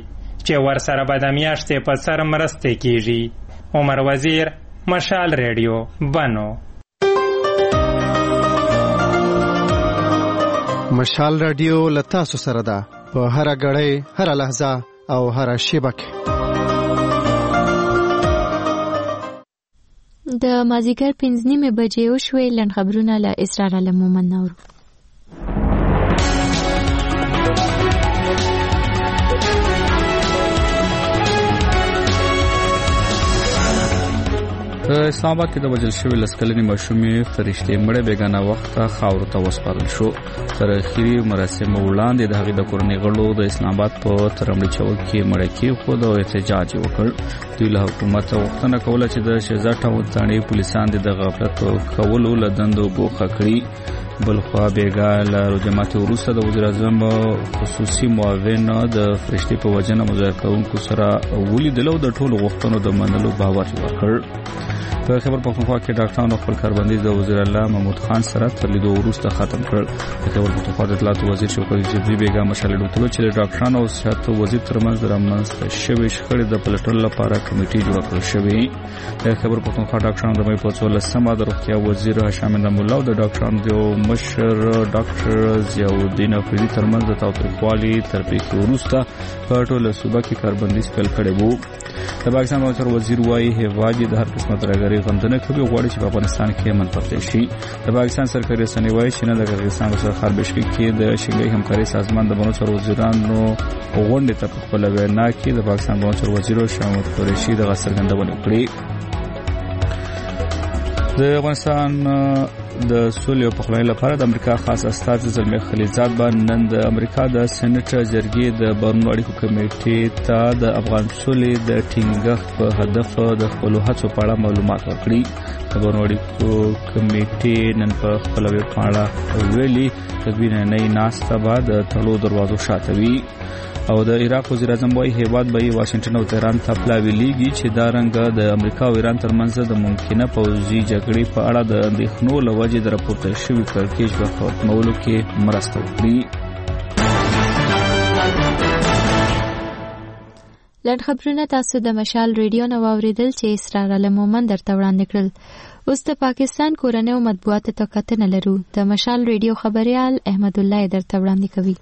چې ورسره به د میاشتې په سر مرستې کیږي. عمر وزیر، مشال ریډیو، بنو. مشال رادیو لتاسو سره ده په هر غړې، هر لحظه او هر شیبه کې. د مازیګر پنځه نیمه بجې وشوې. لنډ خبرونه له اسرار علمومن نورو. په اسلام آباد کې د وژل شوی لسکلنې ماشومې فرشتې مړې بیګانه وخته خاورو ته وسپارل شو. تر اخري مراسمو وړاندې د هغې د کورنۍ غړو د اسلام آباد په ترمړي چوک کې مړه کېښود او احتجاج وکړ. دوی له حکومت غوښتنه کوله چې د شیرزاد ټاون تاڼې پولیسان د غفلت کولو له دندو ګوښه کړي. بلخوا بیګا له روجماتې وروسته د وزیر اعظم خصوصي معاون د فرشتې په وجنه مظاهره کوونکو سره ولیدل او د ټولو غوښتنو د منلو باور ورکړ. په خبر پښتونخوا کې ډاکټرانو خپل کاربندي د وزیر الله محمود خان سره تر لیدو وروسته ختم کړ. په خبر پښتونخوا د اطلاعات وزیر شوکت جبري بیګا مشال ډوټلو چې ډاکټرانو او صحت وزیر ترمنځ رامنځته شوې شخړې د پلټلو لپاره کمیټې جوړه کړل شوې. په خبر پښتونخوا ډاکټرانو د مې په څوارلسمه د روغتیا وزیر هشام نعیم الله او د ډاکټرانو د مشر ډاکټر ضیاءالدین افریدي ترمنځ د تاوتریخوالي تر پیښې وروسته په ټوله صوبه کې کاربندي پیل کړی وو. د پاکستان موثر وزیر وايي هیواد د هر قسمه ترګری غندنه کوي غواړي چې په افغانستان کې امن پاتې شي. د پاکستان سرکاري رسنۍ وايي چې نه د قزاقستان سره خربشکی کې د شنګي همکاري سازمان د موثر وزیرانو غونډه ته په خپل وینا کې د پاکستان موثر وزیر شاه قریشي د غسرګندونه کړې. د افغانستان د سولې او پخلاینې لپاره د امریکا خاص استازی زلمي خلیلزاد باندې نن د امریکا د سېنات جرګې د بهرنیو اړیکو کمیټې ته د افغان سولې د ټینګښت په هدف د خپل هڅو په اړه معلومات ورکړي. د بهرنیو اړیکو کمیټې نن په خپل ویب پاڼه ویلي تدبیر نه ناسته بعد تلو دروازو شاتوي. او د عراق وزیر اعظم وايي هیواد به واشنگټن او تهران ته پلاویلیږي چې دا رنګ د امریکا او ایران ترمنځ د ممکنه پوځي جګړې په اړه د اندېښنو لوجې د راپورته شوی کړکېچ په ختمولو کې مرسته وکړي. لنډ خبرونه تاسو د مشال ریډیو نو اوریدل چې اسرار علمومن درته وړاندې کړل. اوس د پاکستان کورنۍ او مطبوعاتو ته کتنه لرو. د مشال ریډیو خبريال احمد الله درته وړاندې کوي.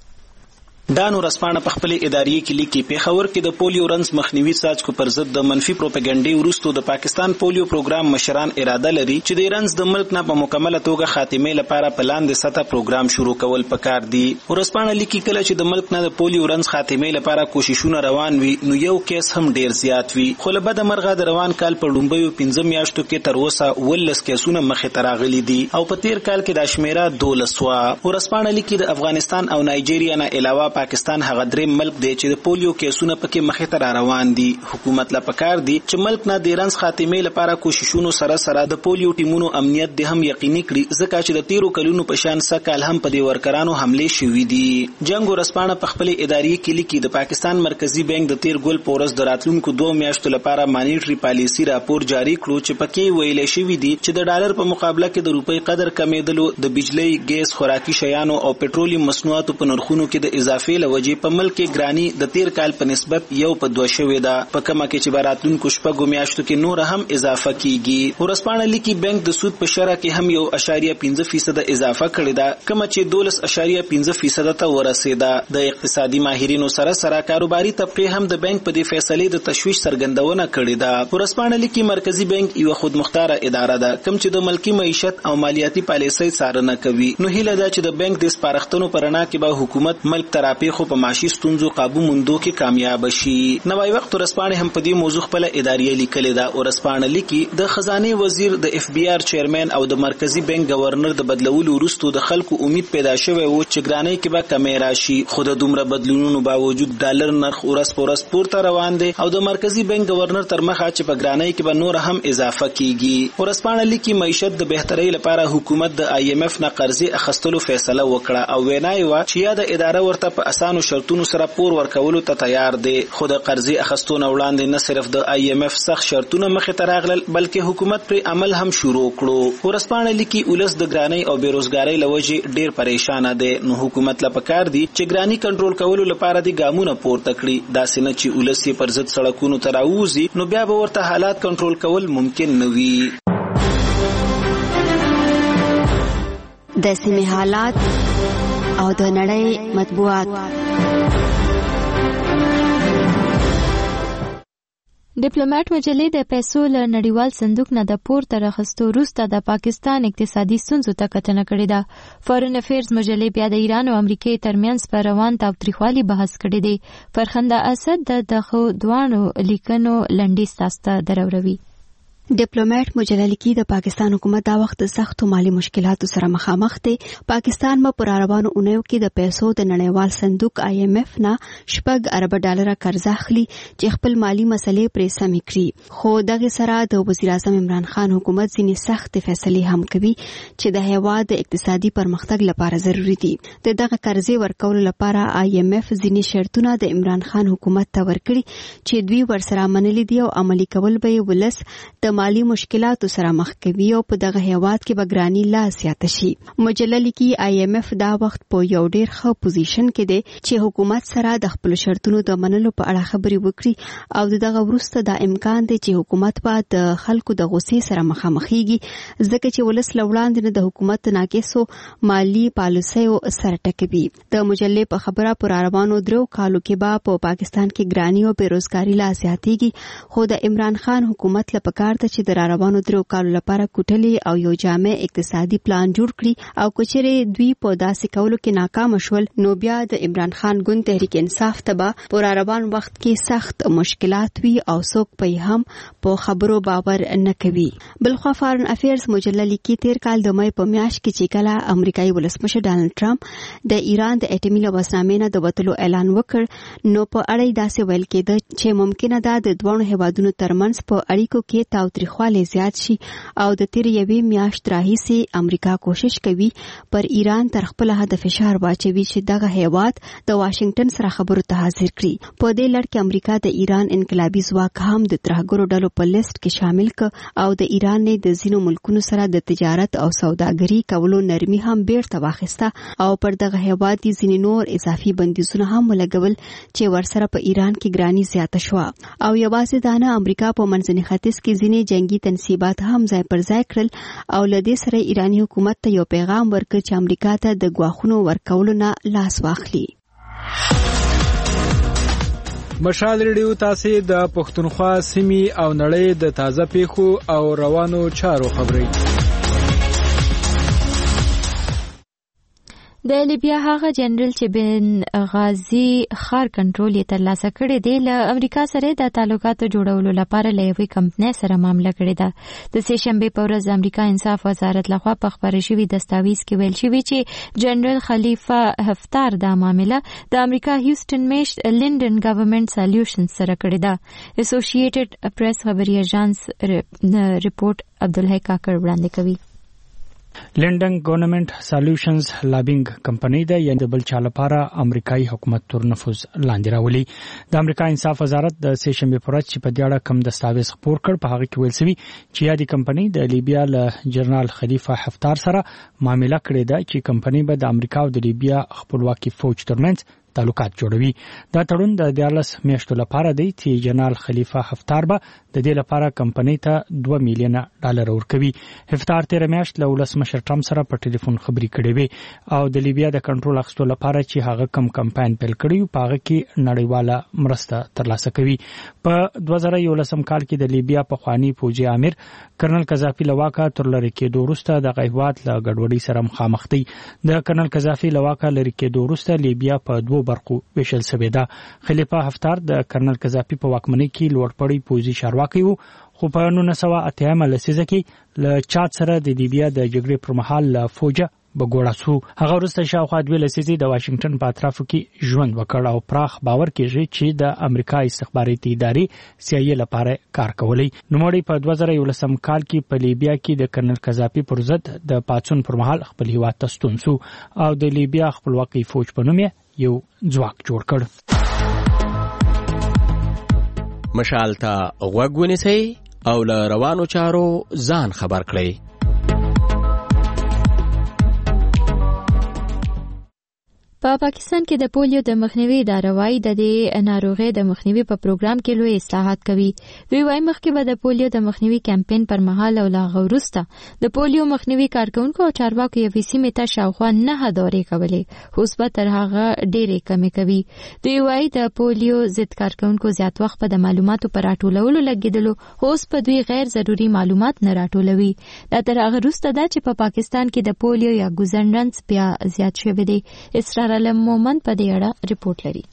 دانو رسپانه په خپل اداري کې لیکي پیښور کې د پولیو رنز مخنیوي څاڅکو پر ضد د منفي پروپاګاندا ورستو د پاکستان پولیو پروګرام مشران اراده لري چې د رنز د ملک نه په مکمله توګه خاتمه لپاره په لاندې سطح پروګرام شروع کول پکار دي. ورسپانه لیکي کله چې د ملک نه د پولیو رنز خاتمه لپاره کوششونه روان وي نو یو کیس هم ډیر زیات وي. خو له بده مرغه د روان کال په لومبیو پنځه میاشتو کې تر اوسه ولس کیسونه مخې ته راغلي دي او په تیر کال کې د شمیره دولس وا. ورسپانه لیکي د افغانستان او نایجیریا نه علاوه پاکستان هغه درې ملک دی چې د پولیو کیسونه پکې مخې ته روان دي. حکومت لا پکار دی چې ملک نه د رنز خاتمه لپاره کوششونو سره سره د پولیو ټیمونو امنیت د هم یقیني کړي ځکه چې د تیرو کلونو په شان سکهال هم په دې ورکرانو حمله شوې دي. جنگ ورسپانه په خپل اداري کې لیکي د پاکستان مرکزی بانک د تیر ګل پورس د راتلونکو دوه میاشتو لپاره مانیټري پالیسی راپور جاری کړو چې پکې ویل شوی دی چې د ډالر په مقابله کې د روپۍ قدر کمیدلو د بجلی، ګیس، خوراکي شیانو او پټرولیم مصنوعاتو په نرخونو کې د اضافه لوجې په ملک کې ګرانی د تیر کال په نسبت یو په دوه شوې ده. په کومه کې چې براتونکو شپږو میاشتو کې نور هم اضافه کیږي. ورسپانه لیکي بانک د سود په شرح کې هم یو اشاریه پنځه فیصد اضافه کړې ده کومه چې دولس اشاریه پنځه فیصد ته ورسېده. د اقتصادي ماهرینو سره سره کاروباري طبقه هم د بانک په دې فیصلې د تشویش څرګندونه کړې ده. ورسپانه لیکي مرکزی بانک یو خودمختاره اداره ده کوم چې د ملکی معیشت او مالیاتي پالیسۍ څارنه کوي. نو هیله ده چې د بانک د سپارښتنو پرنا کې به حکومت ملک تراپی خو په معاشي ستونزو قابو موندو کې کامیاب شي. نوای وخت ورسپانه هم په دې موضوع خپل اداري لیکلې ده. ورسپانه لیکي د خزانه وزیر د اف بی آر چیرمن او د مرکزی بانک گورنر د بدلولو وروسته د خلکو امید پیدا شوه او چې ګرانۍ کې به کمی راشي. خو د دومره بدلونونو باوجود ډالر نرخ ورس پورس پورته روان دي او د مرکزی بانک گورنر تر مخه چې په ګرانۍ کې به نور هم اضافه کیږي. ورسپانه لیکي معیشت د بهترۍ لپاره حکومت د آی ایم اف نه قرضې اخیستلو فیصله وکړه او وینای و چې یا د اداره ورته په اسانو شرطونو سره پور ورکولو ته تیار دی، خو د قرضې اخیستو نه وړاندې نه صرف د آی ایم ایف سخت شرطونه مخې ته راغلل بلکې حکومت پر عمل هم شروع کړو. ورسپانه لیکي ولس د ګرانۍ او بیروزګارۍ لوجې ډیر پریشان دي، نو حکومت لا پکار دي چې ګرانۍ کنټرول کولو لپاره د ګامونه پورته کړي. دا سینه چې ولس یې پر ضد سړکونو ته راوځي نو بیا به ورته حالات کنټرول کول ممکن نه وي. د سیمې حالات او د نړۍ مطبوعات. ډیپلوماټ مجلې د پیسو له نړیوال صندوق نه د پورته راخستو وروسته د پاکستان اقتصادي ستونزو ته کتنه کړې ده. فارن افیرز مجلې بیا د ایران او امریکای ترمنځ پر روان تاوتریخوالي بحث کړی دی. فرخنده اسد د دغه دوانو لیکنو لنډیز تاسو ته دروروي. ډیپلوماټ مجله لیکي د پاکستان حکومت دا وخت سختو مالی مشکلاتو سره مخامخ دی. پاکستان به پر روانو اونیو کې د پیسو د نړیوال صندوق آی ایم ایف نه شپږ ارب ډالر قرض اخلي چې خپل مالی مسلې پرې سمې کړي. خو دغه سره د وزیر اعظم عمران خان حکومت ځینې سخت فیصلې هم کوي چې د هیواد د اقتصادي پرمختګ لپاره ضروری دي. د دغه قرضې ورکولو لپاره آی ایم ایف ځینې شرطونه د عمران خان حکومت ته ورکړي چې دوی ورسره منلي دي او عملي کول به ولس د مالی مشکلاتو سره مخ کوي او په دغه هیواد کې به ګرانی لا زیاته شي. مجله لیکي آی ایم ایف دا وخت په یو ډیر ښه پوزیشن کې دی چې حکومت سره د خپل شرطونو د منلو په اړه خبرې وکړي او دغه وروسته دا امکان دی چې حکومت به د خلکو د غوسې سره مخامخېږي ځکه چې ولس لوړاندې نه د حکومت ناقصو مالی پالیسیو سره ټکوي. د مجلې په خبره پر روانو درو کالو کې به په پاکستان کې ګرانی او بیروزګاری لا زیاتېږي، خو د عمران خان حکومت لپاره کار ته چې د روانو درو کالو لپاره کوټلې او یو جامع اقتصادي پلان جوړ کړي او کچېرې دوی په داسې کولو کې ناکام شول نو بیا د عمران خان ګوند تحریک انصاف ته به پر روان وخت کې سخت مشکلات وي او څوک په هم په خبرو باور نه کوي. بلخوا فارن افیرز مجله لیکي تیر کال د مې په میاشت کې چې کله امریکایي ولسمشر ډانلډ ټرمپ د ایران د اټومي لوبسنامې نه د وتلو اعلان وکړ نو په اړه داسې ویل کېده چې ممکنه ده د دوه هیوادونو ترمنځ په اړیکو کې تاوتریخوالی زیات شي او د تیر یوې میاشت راهیسې امریکا کوشش کوي پر ایران تر خپل حد فشار واچوي چې دغه هیواد د واشنگټن سره خبرو ته حاضر کړي. په دې لړ کې امریکا د ایران انقلابي ځواک هم د ترهګرو ډلو په لیست کې شامل ک او د ایران نه د ځینو ملکونو سره د تجارت او سوداګري کولو نرمي هم بیرته واخیسته او پر دغه هیواد د ځینې نور اضافي بندیزونه هم ولګول چې ورسره په ایران کې ګرانی زیاته شو او یوازې دا نه امریکا په منځني ختیځ کې ځینې جنگي تنصیبات هم ځای پر ځای کړل او لدې سره ایرانی حکومت ته یو پیغام ورکړ چې امریکا ته د ګواښونو ورکولو نه لاس واخلي. مشال ریډیو تاسو د پښتونخوا سیمې او نړۍ د تازه پیښو او روانو چارو خبري. د لیبیا هغه جنرال چې بن غازی خار کنټرول یې ترلاسه کړی دی له امریکا سره د تعلقاتو جوړولو لپاره له یوې کمپنۍ سره معامله کړې ده. د سه شنبې په ورځ امریکا انصاف وزارت لخوا په خبري شوی دستاویز کې ویل شوی چې جنرال خلیفه حفتار دا معامله د امریکا هیوستن میشت لندن ګورنمنت سولوشن سره کړې ده. اسوسییټډ پریس خبري اژانس ریپورت عبدالحی کاکړ وړاندې کوي. لندن ګورنمنت سولوشنز لابینګ کمپنۍ ده یعنی د بل چا لپاره امریکایي حکومت تر نفوذ لاندې راولي. د امریکا انصاف وزارت د سه شنبې پر ورځ چې په دې اړه کوم دستاویز خپور کړ په هغه کې ویل شوی چې یادي کمپنۍ د لیبیا له جنرال خلیفه حفتار سره معامله کړې ده چې کمپنۍ به د امریکا او د لیبیا خپلواکي فوج ترمنځ تعلقات جوړوي. دا تړون د دیارلس میاشتو لپاره دی چې جنرال خلیفه حفتار به د دې لپاره کمپنۍ ته دوه میلیونه ډالر ورکوي. حفتار تیر میاشت له ولسمشر ټرمپ سره په ټلیفون خبرې کړې وې او د لیبیا د کنټرول اخیستو لپاره چې هغه کم کمپاین پیل کړی په هغه کې نړیواله مرسته ترلاسه کوي. په دوه زره یولسم کال کې د لیبیا پخوانی فوجي امیر کرنل قذافي لواکا تر لری کېدو وروسته د هیواد له ګډوډۍ سره مخامخ دی. د کرنل قذافي لواکا لری کېدو وروسته لیبیا په دوه برخو ویشل شوې ده. خلیفه حفتار د کرنل قذافي په واکمنۍ کې لوړپوړی پوځي چارواکی وو خو په نولس سوه اتیا لسیزه کې له چاد سره د لیبیا د جګړې پر مهال له فوجه بګوړه سو. هغه وروسته شاوخوا دوه لسیزې د واشنگټن په اطرافو کې ژوند وکړ او پراخ باور کېږي چې د امریکا استخباراتي ادارې سی آی ای لپاره کار کولی. نوموړی په دوه زره یولسم کال کې په لیبیا کې د کرنل قذافي پر ضد د پاڅون پر مهال خپل هیواد ته ستون شو او د لیبیا خپلواکي فوج په نوم یو ځواک جوړ کړ. مشال ته غوږ ونیسئ او له روانو چارو ځان خبر کړئ. په پاکستان کې د پولیو د مخنیوي اداره وايي د دې ناروغي د مخنیوي په پروګرام کې لوی اصلاحات کوي. دوی وايي مخکې به د پولیو د مخنیوي کمپاین پر مهال او لا غوړسته د پولیو مخنیوي کارکونکو او چارواکو یوې سیمې ته شاوخوا نه دورې کولې، اوس به تر هغه ډېرې کمې کوي. دوی وايي د پولیو ضد کارکونکو زیات وخت په د معلوماتو پر راټولولو لګیدلو، اوس په دوی غیر ضروري معلومات نه راټولوي. دا تر هغه وروسته ده چې په پاکستان کې د پولیو یا ګوزنډنس بیا زیات شوی دی. اسرار علم مومن په دې اړه رپورټ لري.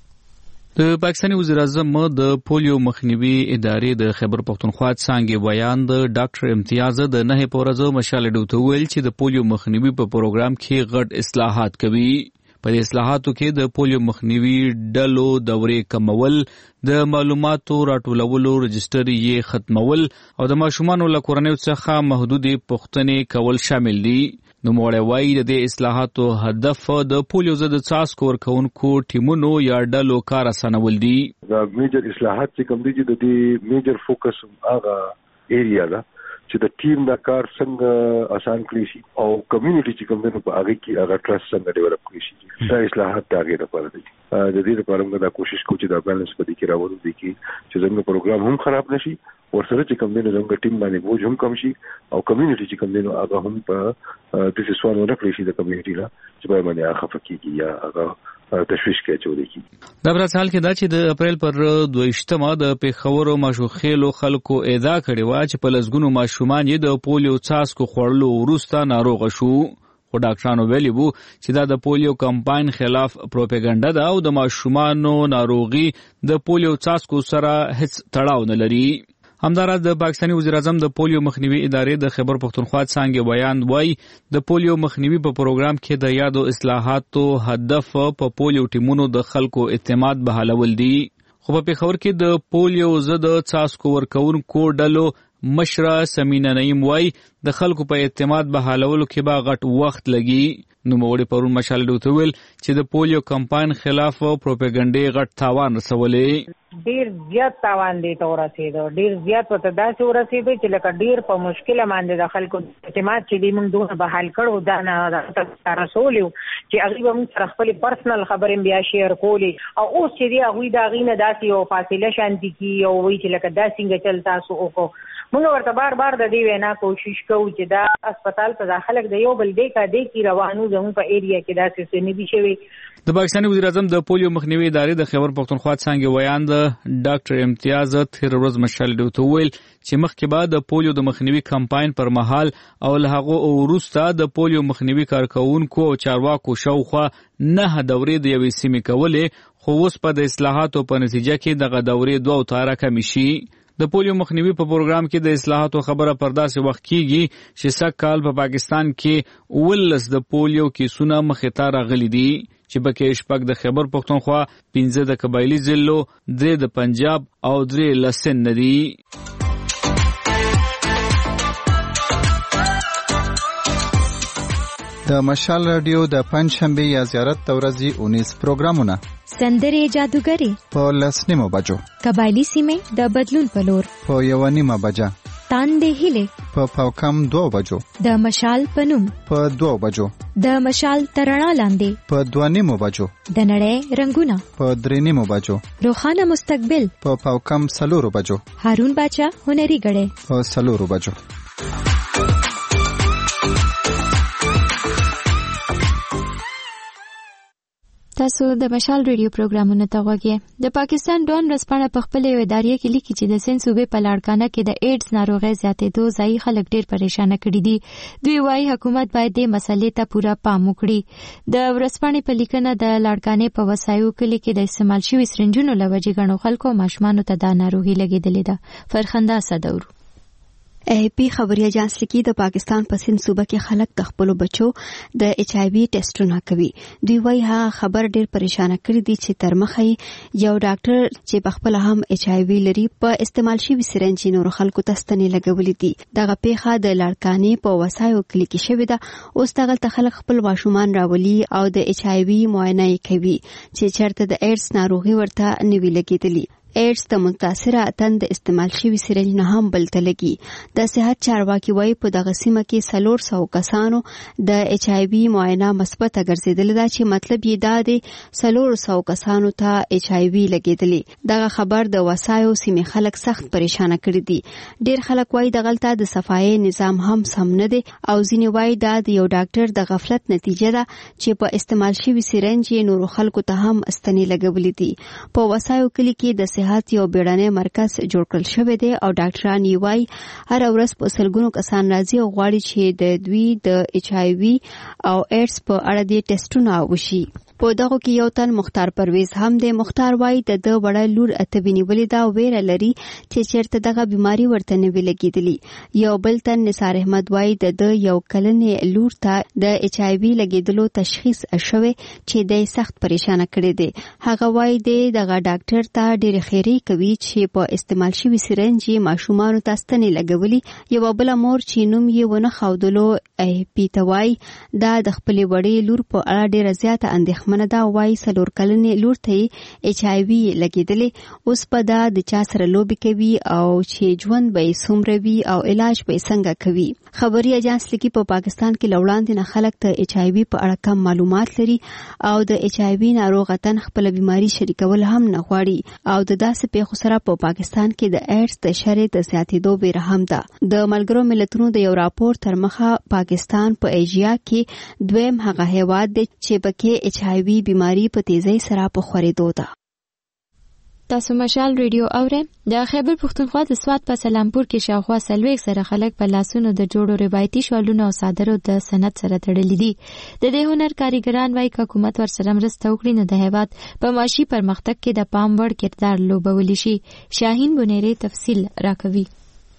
د پاکستاني وزیر اعظم د پولیو مخنیوي ادارې د خیبر پختونخوا څانګې بیان د ډاکټر امتیاز د نه پورزه مشال ډوته ویل چې د پولیو مخنیوي په پروګرام کې غټ اصلاحات کوي. په دې اصلاحاتو کې د پولیو مخنیوي ډلو دورې کمول، د معلوماتو راټولولو رجستر یې ختمول او د ماشومانو له کورنیو څخه محدودې پوښتنې کول شامل دي. نو موړی وایي د دې اصلاحاتو هدف د پولیو ضد څاڅکو ورکوونکو ټیمونو یا ډلو کار اسانول دي. دا میجر اصلاحات چې کوم دي چې د دې میجر فوکس هغه ایریا ده چې د ټیم دا کار څنګه آسان کړی شي او کمیونټي چې کوم دنه په هغه کې هغه ټرست څنګه ډیولپ کړی شي. دا اصلاحات دا هغه لپاره دي. د دې لپاره موږ دا کوشش کوو چې دا بیلانس په دې کې راوړو دي چې زموږ پروګرام هم خراب نشي، ورسره چې کوم دنه زموږ ټیم باندې بوج هم کم شي او کمیونټي چې کوم دنه هغه هم په د څه سوال ورکړي شي د کمیونټي لا چې به باندې هغه فکیږي یا هغه تشویش کې چولې کی. د برسال کې دا چې د اپریل پر دویشتمه د پیښور او ماشوخېلو خلکو ادا کړي وا چې په لزګونو ماشومان یې د پولیو څاڅکو خوړلو وروسته ناروغ شو. خو ډاکټرانو ویلي وو چې دا د پولیو کمپاین خلاف پروپاګاندا ده او د ماشومانو ناروغي د پولیو څاڅکو سره هیڅ تړاو نه لري. همداراز د پاکستاني وزیر اعظم د پولیو مخنیوي ادارې د خیبر پختونخوا څانګې بیان وایي د پولیو مخنیوي په پروګرام کې د یادو اصلاحاتو هدف په پولیو ټیمونو د خلکو اعتماد بحالول دي. خو په پیښور کې د پولیو ضد څاڅکو ورکوونکو ډلو مشره سمینا نعیم وایي د خلکو په اعتماد بحالولو کې به غټ وخت لګي. نو موړي پرون مشال ډوته ویل چې د پولیو کمپاین خلاف پروپاګاندا غټ تاوان رسولې. ډیر زیات تاوان دی ته ورسېدو، ډیر زیات په داسې ورسېدو چې لکه ډیر په مشکله باندې د خلکو اعتماد چې دی موږ دونه بحال کړو دا نه رسول چې هغه به موږ سره خپل پرسنل خبرې بیا شیر کولې او اوس چې دی هغه دا غینه داسې یو فاصله شانتي کی او وی چې لکه دا څنګه چل تاسو وکړو. موږ ورته بار بار د دې وینا کوشش کوو چې دا هسپتال په داخله د یو بل دی کا دی کی روانو زموږ په ایریا کې داسې څه نه دي شوی. د پاکستاني وزیر اعظم د پولیو مخنیوي ادارې د خیبر پختونخوا څانګې ویان د ډاکټر امتیاز تیر ورځ مشال ډوته ویل چې مخکې بعد د پولیو د مخنیوي کمپاین پر مهال او له هغه وروسته د پولیو مخنیوي کارکونکو او چارواکو شاوخوا نه دورې د یوې سیمې کولې، خو اوس په د اصلاحاتو په نتیجه کې دغه دورې دوه تاره کمې شي. د پولیو مخنیوي په پروګرام کې د اصلاحاتو خبره پر داسې وخت کیږي چې سږ کال په پاکستان کې ولس د پولیو کیسونه مخې ته راغلي دي چې پکې شپږ د خیبر پختونخوا، پنځه د قبایلي ضلعو، درې د پنجاب او درې له سند نه دي. د مشال رادیو د پنځشنبه یا زیارت د ورځې اونیس پروګرامونه سندرې جادوګری په لسنیمو بجو، قبایلی سیمې د بدلون په لور په یو نیمه بجه، تاندې هیله په پاوکم دوه بجو، د مشال پنوم په دوه بجو، د مشال ترڼا لاندې په دوه نیمو بجو، د نړۍ رنگونه په درې نیمو بجو، روخانه مستقبل په پاوکم سلورو بجو، هارون باچا هنري غړې په سلورو بجو. تاسو د مشال ریډیو پروګرامونه ته غوږی. د پاکستان ډون رسپانه په خپل یو ادارې کې لیکي چې د سند صوبې په لاړکانه کې د ایډز ناروغي زیاتېدو ځای خلک ډېر پریشان کړي دي. دوی وايي حکومت باید د مسلې ته پوره پام وکړي. د ورسپانې په لیکنه د لاړکانې په وسایو کې کې د استعمال شوی سرنجونو لوجې غنو خلکو ماشومان ته د ناروغي لګیدلې ده. فرخنده صدور ای پی خبري اجانس لیکي د پاکستان په سند صوبه کې خلک د خپل بچو د ایچ آی وی ټیسټونه کوي. دوی وايي هغه خبر ډېر پریشان کړی دی چې تر مخه یو ډاکټر چې په خپل هم ایچ آی وی لري په استعمال شوی سرنج نور خلکو ته ستنې لګولې دي. دغه پیښه د لړکانې په وسایو کې کې شوې ده. اوس دغه خلک خپل ماشومان راولي او د ایچ آی وی معاینه کوي چې چېرته د ایډز ناروغي ورته نوي لګېدلې. ایډز د متاثره تن د استعمال شوی سرنج نه هم بلته لګي. د صحت چارواکي وايي په دغه سیمه کې څلور سوه کسانو د ایچ آی وی معاینه مثبت ګرځېدل دا چې مطلب یې دا دی څلور سوه کسانو ته ایچ آی وی لګېدلې. دغه خبر د وسایو سیمې خلک سخت پریشان کړي دي. ډېر خلک وايي دغلته د صفایي نظام هم سم نه دی او ځینې وايي دا د یو ډاکټر د غفلت نتیجه ده چې په استعمال شوی سرنج یې نور خلکو ته هم ستنې لګولې دي. په وسایو کلی کې د صحت یو بیړنی مرکز جوړ کړل شوی دی او ډاکټران یې وايي هر ورځ په سلګونو کسان راځي او غواړي چې د دوی د ایچ آی وی او ایډز په اړه د ټیسټونه وشي. په دغه کې یو تن مختار پرویز هم دی. مختار وايي د د وړه لور اته بنیولې دا ویره لري چې چیرته دغه بیماری ورته نه وی لګېدلی. یو بل تن نثار احمد وايي د د یو کلنې لور ته د ایچ آی وی لګېدلو تشخیص شوی چې د سخت پریشان کړي دي. هغه وايي د دغه ډاکټر ته ډېر خیری کوي چې په استعمال شوی سرنج یې ماشومان ته ستنې لګولي. یو بل مور چې نوم یې ونه خاودلو ای پی ته وايي دا د خپل وړې لور په اړه ډېر زیاته اندېښنه منه دا وايي څلور کلنې لور ته ایچ آی وی لګېدلې. اوس په دا د چا سره لوبې کوي او چې ژوند به یې څومره وي او علاج به یې څنګه کوي. خبري اجانس لیکي په پاکستان کې له وړاندې نه خلک ته ایچ آی وی په اړه کم معلومات لري او د ایچ آی وی ناروغه تن خپل بیماری شریکول هم نه غواړي او د داسې پیښو سره په پاکستان کې د ایډز د شرې د زیاتېدو ویره هم ده. د ملګرو ملتونو د یو راپور تر مخه پاکستان په ایشیا کې دویم هغه هیواد دی چې پکې ایچ آی وی بیماری په تیزی سره په خورېدو ده. تاسو مشال ریډیو اورئ. د خیبر پختونخوا د سوات په سلامپور کې شاوخوا سلويک سره خلک په لاسونو د جوړو روایتي شالونو او صادرو د صنعت سره تړلي دي. د دې هنر کاریګران وايي چې حکومت ورسره مرسته وکړي نو د هیواد په معاشي پرمختګ کې د پام وړ کردار لوبولی شي. شاهین بنيري تفصیل راکوي.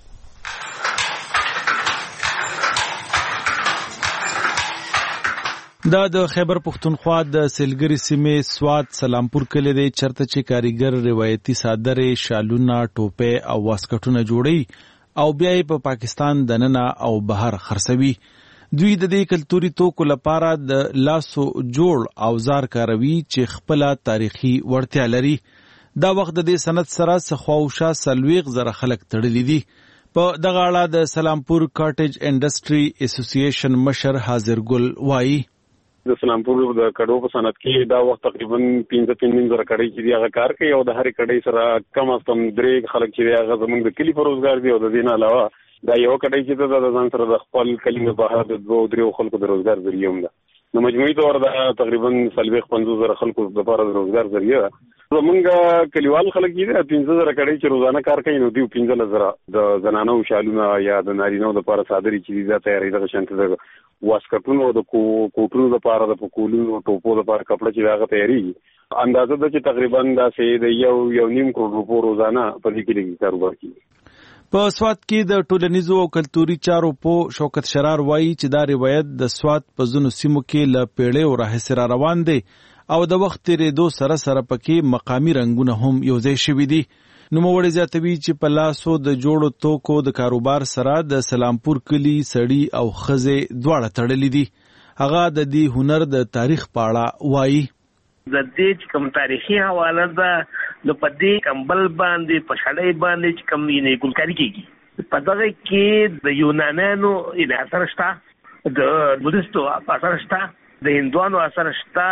دا د خیبر پختونخوا د سلګری سیمې سوات سلامپور کلی دی چرته چې کاریګر روایتي صادرې شالونه ټوپې او واسکټونه جوړي او بیا یې په پاکستان دننه او بهر خرڅوي. دوی د دې کلتوري توکو لپاره د لاسو جوړ اوزار کاروي چې خپل تاریخي وړتیا لري. دا وخت د دې سند سره سخواوشا سلويغ زره خلک تړلي دي. په دغه اړه د سلامپور کاټیج انډستری اسوسییشن مشر حاضر ګل وایي د سلامپور د کډو په صنعت کې دا وخت تقریبا پنځه پنځه زره کډې چې دی هغه کار کوي او د هر کډې سره کم از کم درې خلک چې دی هغه زموږ د کلی په روزګار دی او د دې نه علاوه دا یو کډې چې د ځان سره د خپل کلی په بهر د دوه درې خلکو د روزګار ذریعہ هم ده. نو مجموعي تور دا تقریبا سلويخ پنځه زره خلکو د لپاره د روزګار ذریعہ ده. زمونږ کلیوال خلک دي پنځه زره کډې چې روزانه کار کوي نو دوی پنځه زره د زنانو شالونه یا د نارینو د لپاره صادري چې دا تیاری دغه شانته ده واسکټونو د کوټونو لپاره د پکولونو ټوپو لپاره کپړه چې هغه تیاری اندازه ده چې تقریبا دا سه د یو یو نیم کروڑ روپو روزانه په دې کې لګي کاروبار کوي. په سوات کې د ټولنیزو او کلتوري چارو په شوکت شرار وایي چې دا روایت د سوات په ځینو سیمو کې له پیړیو راهیسې را روان دی او د وخت تیریدو سره سره پکې مقامي رنګونه هم یوځای شوي دي. نوموړی زیاتوي چې په لاسو د جوړو توکو د کاروبار سره د سلامپور کلی سړي او ښځې دواړه تړلي دي. هغه د دې هنر د تاریخ په اړه وایي د دې چې کوم تاریخي حواله ده نو په دې کمبل باندې په شړۍ باندې چې کوم یې ګلکاري کېږي په دغه کې د یونانیانو اثر شته د بودیستو اثر شته د هندوانو اثر شته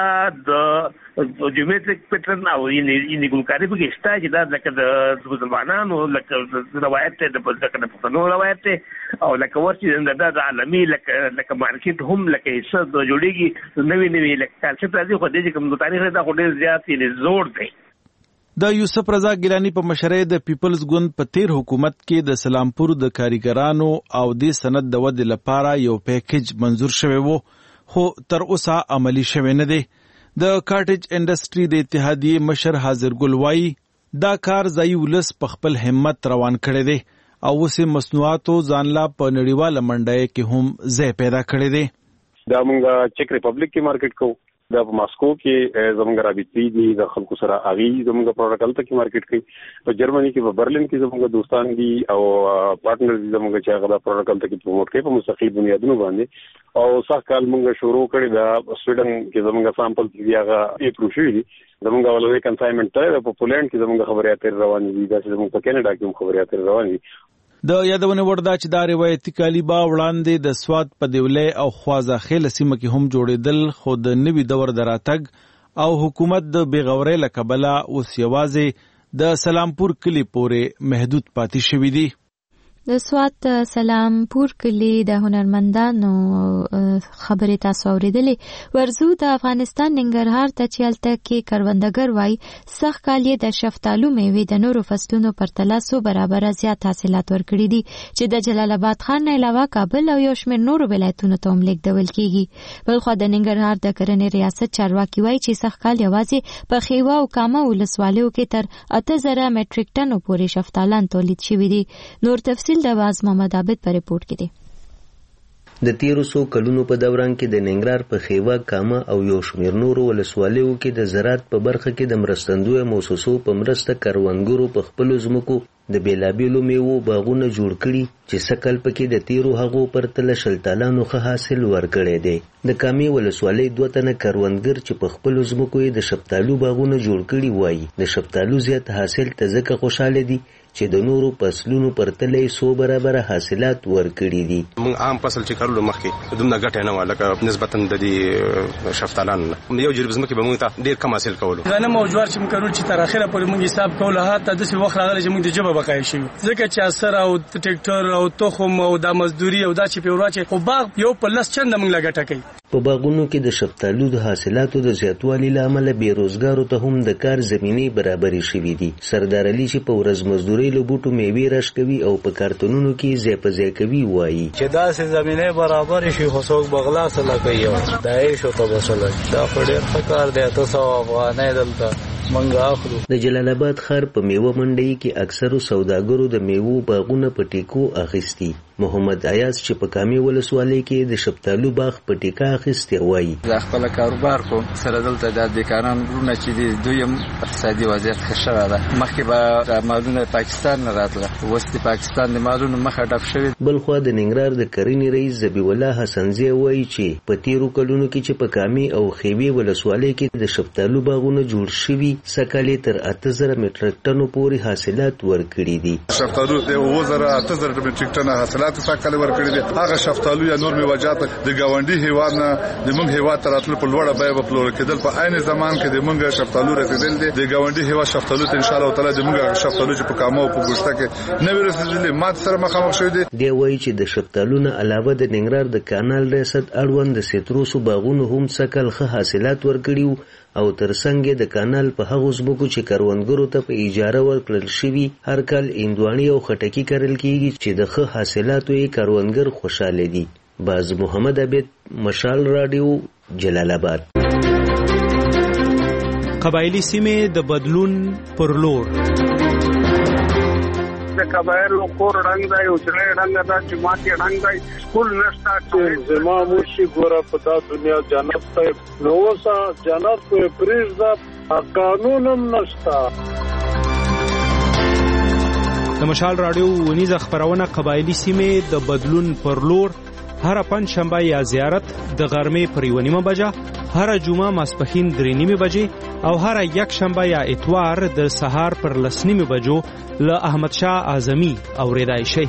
د جیومټریک پیټرن او یې ګلکاري په کې شته چې دا لکه د مسلمانانو لکه روایت دی د پښتنو روایت دی او لکه ورسې د عالمي لکه لکه مارکیټ هم لکه حصه جوړېږي نوي نوي لکه کالچر راځي خو دې چې کوم تاریخ دا خو ډېر زیات یې زوړ دی. د یوسف رضا ګیلانی په مشرۍ د پیپلز ګوند په تیر حکومت کې د سلامپور د کاریګرانو او د سند د ودې لپاره یو پیکیج منزور شوی وو خو تر اوسه عملی شوی نه دی. د کاټیج انډستری د اتحادیې مشر حاضر ګل وایي دا کار ځای ولس په خپل همت روان کړی دی او اوسې مصنوعاتو ځانلا په نړیواله منډه کې هم ځای پیدا کړی دی. دا موږ چک ریپبلیک کې مارکیټ کوو، دا په ماسکو کې زموږ رابطې دي د خلکو سره، هغه زموږ پروډکټ هلته کې مارکیټ کوي. په جرمني کې په برلین کې زموږ دوستان دي او پارټنر دي زموږ چې هغه دا پروډکټ هلته کې پروموټ کوي په مستقل بنیادونو باندې. او سخت کال موږ شروع کړی دا سویډن کې زموږ سامپل دي هغه اپروو شوي دي. زموږ ولوي کنساینمنت ته په پولند کې زموږ خبريات روان دي، دا چې زموږ په کینیډا کې هم خبريات روان دي. د یادونه وردا چې دا روایتي کالیبا وړاندې د سواد په دیولې او خوازه خیل سیمه کې هم جوړېدل، خو د نوي دور دراتګ او حکومت د بیغورۍ له کبله اوس یوازې د سلامپور کلی پورې محدود پاتې شوي دي. د سوات سلامپور کلی د هنرمندانو خبرې تاسو اوریدلې. ورزو د افغانستان ننګرهار ته چې هلته کې کروندګر وای سخت کال یې د شفتالو میوې د نورو فصلونو پرتله څو برابره زیات حاصلات ورکړي دي چې د جلال آباد ښار نه علاوه کابل او یو شمېر نورو ولایتونو ته هم لیږدول کیږي. بلخوا د ننګرهار د کرنې ریاست چارواکي وای چې سخت کال یوازې په خیوه او کامه ولسوالیو کې تر اته زره میټریک ټنو پورې شفتالان تولید شوي دي. نور تفصیل د باز محمد عابد په ریپورت کې دی. د تیرو سو کلونو په دوران کې د ننګرهار په خیوه، کامه او یو شمېر نورو ولسوالیو کې د زراعت په برخه کې د مرستندویه موسسو په مرسته کروندګرو په خپلو ځمکو د بیلابیلو میوو باغونه جوړ کړي چې سکل پکې د تیرو هغو پرتله شلتالانو ښه حاصل ورکړی دی. د کامې ولسوالۍ دوه تنه کروندګر چې په خپلو ځمکو یې د شفتالو باغونه جوړ کړي وایي د شفتالو زیات حاصل ته ځکه خوشحاله دي چې د نورو فصلونو پرتله یې څو برابره حاصلات ورکړي دي. موږ عام فصل چې کارلو مخکې دومره ګټه نه وه لکه نسبتا د دې شفتالانو نه. یو جریب ځمکې به موږ ته ډېر کم حاصل کولو. غنم او جوار چې موږ کرل چې تر اخره پورې موږ حساب کوله، حتی داسې وخت راغلی چې موږ د ژبه بقایي شوي، ځکه چې اثر او ټریکټر او تخم او دا مزدوري او دا چې پیورا چې خو باغ یو په لس چنده موږ لا ګټه کوي. په باغونو کې د شفتالو د حاصلاتو د زیاتوالي له امله بیروزګارو ته هم د کار زمینې برابرې شوي دي. سردار علي چې په ورځ مزدورۍ له بوټو میوې رش کوي او په کارتونونو کې ځای په ځای کوي وایي چې داسې زمینې برابرې شي خو څوک بغلا سره کوي دا یې شو ته بسله دا په ډېر ښه کار دی. اته سوه افغانۍ دلته منګه اخلو. د جلال آباد ښار په میوه منډۍ کې اکثرو سوداګرو د میوو باغونه په ټیکو اخیستي. محمد ایاز چې په کامې ولسوالۍ کې د شفتالو باغ په ټیکه اخیستی وایي زه خپل کاروبار کوم، سره دلته د بیکاران ورونه چې دي دویم اقتصادي وضعیت ښه شوی ده. مخکې به مالونه پاکستان نه راتله، اوس د پاکستان د مالونو مخه ډک شوي. بلخوا د ننګرهار د کرنې رئیس ذبیح الله حسنزی وایي چې په تیرو کلونو کې چې په کامې او خیوې ولسوالۍ کې د شفتالو باغونه جوړ شوي سکالې تر اته زره میټریک ټنو پورې حاصلات ورکړي دي. شفتالو د اوه زره اته زره میټریک ټنه حاصلات سکالې ورکړي دي. هغه شفتالو یا نور میوجات د ګاونډي هیواد نه د موږ هیواد ته راتلل په لوړه بیه به پلور کېدل. په عین زمان کې د موږ شفتالو رسېدل دي د ګاونډي هیواد شفتالو ته ان شاء الله تعالی د موږ شفتالو چې په کامه او په ګوشته کې نوې رسېدلې مات سره مخامخ شوي دي. دی وایي چې د شفتالو نه علاوه د ننګرهار د کانال ریاست اړوند د سیتروسو باغونو هم سکل ښه حاصلات ورکړي او ترڅنګ د کانال په هغو ځمکو چې کروندګرو ته په اجاره ورکړل شوي هر کال هندواڼې او خټکي کرل کیږي چې د ښه حاصلاتو یې کروندګر خوشاله دي. باز محمد عابد، مشال رادیو، جلال آباد. قبایلی سیمې د بدلون پر لور د قبایلو کور رنګ دی او چې رنګ دا چې ماته رنګ دی سکول نشته چې زما موشي ګوره په دا دنیا جنت ته نو وسه جنت په پریزدا قانونم نشته. د مشال رادیو ونیزه خبرونه قبایلی سیمې د بدلون پر لور هر پنځ شنبه یا زیارت د غرمې پر یو نیمه بجه، هر جمعه ماسپښین درې نیمه بجې او هر یک شنبه یا اتوار د سهار پر لس نیمه بجو له احمد شاه اعظمي اوریدای شي.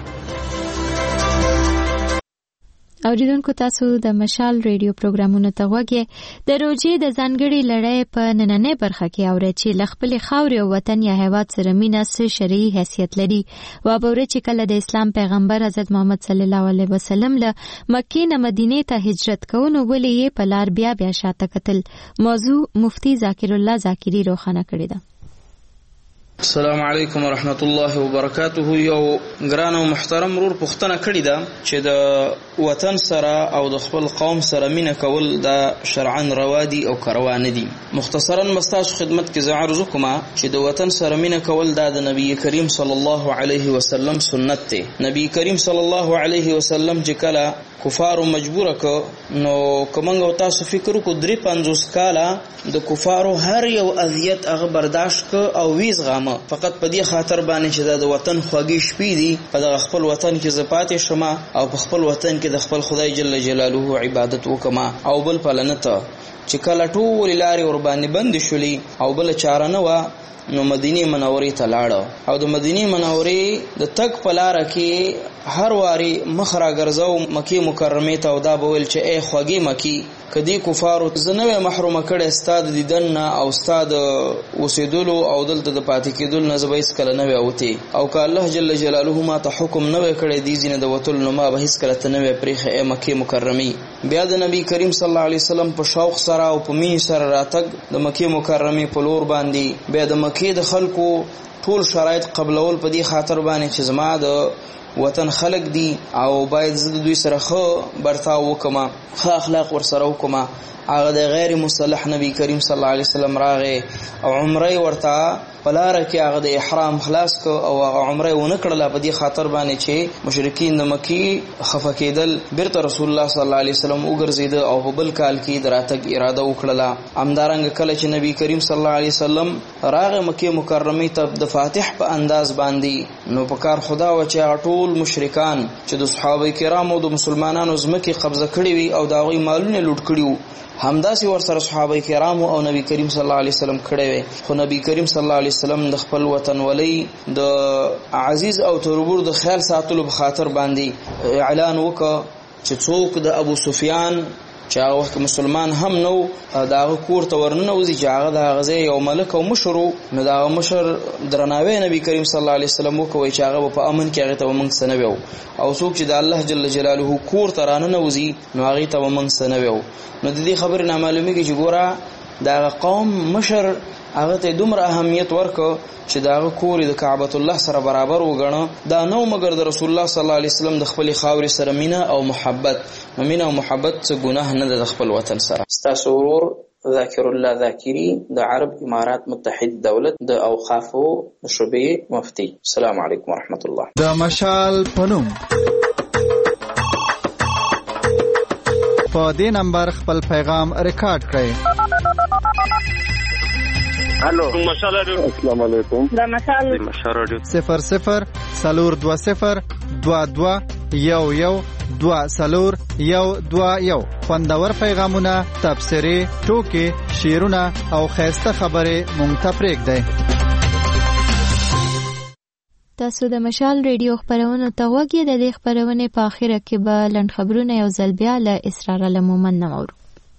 اوریدونکو تاسو د مشال ریډیو پروګرامونو ته غوږی. د روژې د ځانګړي لړۍ په نننۍ برخه کې اورئ چې له خپلې خاورې او وطن یا هیواد سره مینه څه شرعي حیثیت لري. وابورئ چې کله د اسلام پیغمبر حضرت محمد صلی الله علیه وسلم له مکې نه مدینې ته هجرت کوو نو ولې یې په لار بیا بیا شاته کتل. موضوع مفتی ذاکر الله ذاکري روښانه کړې ده. السلام علیکم ورحمت الله وبرکاته. یو ګران او محترم رور پښتنه کړی دا چې د وطن سره او د خپل قوم سره مینه کول دا شرعاً روا دي او کروانه دي. مختصرا مستاسو خدمت کې زه عرض کوم چې د وطن سره مینه کول دا د نبی کریم صلی الله علیه وسلم سنت دی. نبی کریم صلی الله علیه وسلم چې کله کفارو مجبور ک نو کومنګ تاسو فکر کو درې پنځوس کاله د کفارو هر یو اذیت هغه برداشت ک او ویز غامه فقط په دې خاطر باندې چې د وطن خوږی شپې دي په دغه خپل وطن کې زپاتې شمه او په خپل وطن کې د خپل خدای جل جلاله عبادت وکما او بل پلنته چې کله ټول لارې ور باندې بند شولې او بل چاره نه و نو مدینه منورې ته لاړ او د مدینه منورې د تک په لار کې هر واری مخرا ګرځاو مکی مکرمه ته او دا بول چې اے خوږی مکی کدی کفارو زنوې محروم کړي استاد دیدن او استاد وسیدلو او دلته د پاتې کېدل نه زبېس کله نه وتی او که الله جل جلاله ما ته حکم نه وکړي دي زینه د وتل نو ما به هیڅ کله ته نه پریخه اے مکی مکرمه بیا د نبی کریم صلی الله علیه وسلم په شوق سره او په مين سره راتګ د مکی مکرمه په لور باندې بیا د مکی د خلکو ټول شرایط قبلول په دې خاطر باندې چې زما د وطن خلق دي او باید زه دوی سره خو برتاو وکما خو اخلاق ور سره وکما هغه د غیر مصالح نبی کریم صلی الله علیه وسلم راغه او عمره ورته پلاره کې هغه د احرام خلاص کو او هغه عمره ونه کړله په دې خاطر باندې چې مشرکین د مکی خفه کېدل بیرته رسول الله صلی الله علیه وسلم وګرځید او په بل کال کې دراتګ اراده وکړه. همدارنګه کله چې نبی کریم صلی الله علیه وسلم راغه مکی مکرمه ته د فاتح په انداز باندې نو په کار خدا و چې ټول مشرکان چې د صحابه کرامو د مسلمانانو زمکه قبضه کړی وي او دا غوي مالونه لوټ کړیو همداسي ور سره صحابه کرامو او نبی کریم صلی الله علیه وسلم کړي وي خو نبی کریم صلی الله علیه وسلم د خپل وطن ولی د عزیز او تربور د خیال ساتلو په خاطر باندې اعلان وکړ چې څوک د ابو سفیان چې هغه وخت مسلمان هم نو دا کور ته ورننه وځي چې هغه د غزې یو ملک او مشر نو دا مشر درناوی نبی کریم صلی الله علیه وسلم وکوي چې هغه په امن کې هغه ته ومنګ سنوي او څوک چې د الله جل جلاله کور ته راننه وځي نو هغه ته ومنګ سنوي نو د دې خبر نه معلومیږي چې ګوره دا قوم مشر هغه ته دومره اهمیت ورکو چې دا کور د کعبۃ الله سره برابر وګڼه دا نو مگر د رسول الله صلی الله علیه وسلم د خپل خاور سره مینا او محبت مینه او محبت څه ګناه نه د خپل وطن سره. تاسو ورور ذاکر الله ذاکری د عرب امارات متحد دولت د اوقافو شعبې مفتی. السلام علیکم ورحمت الله. د مشال پنوم په دې نمبر خپل پیغام ریکارډ کړئ. الو مشال رادیو. السلام علیکم. دا مشال مشال رادیو صفر صفر سلور دو صفر دو دو یو یو دو سلور یو دو یو. خوندور پیغامونه، تبصرې، ټوکې، شعرونه او خیسته خبرې مونږ ته پرېږدئ. تاسو د مشال ریډیو خبرونو ته وګورئ. د دې خبرونې په اخره کې به لنډ خبرونه یو ځل بیا له اسرار لمومن نمور.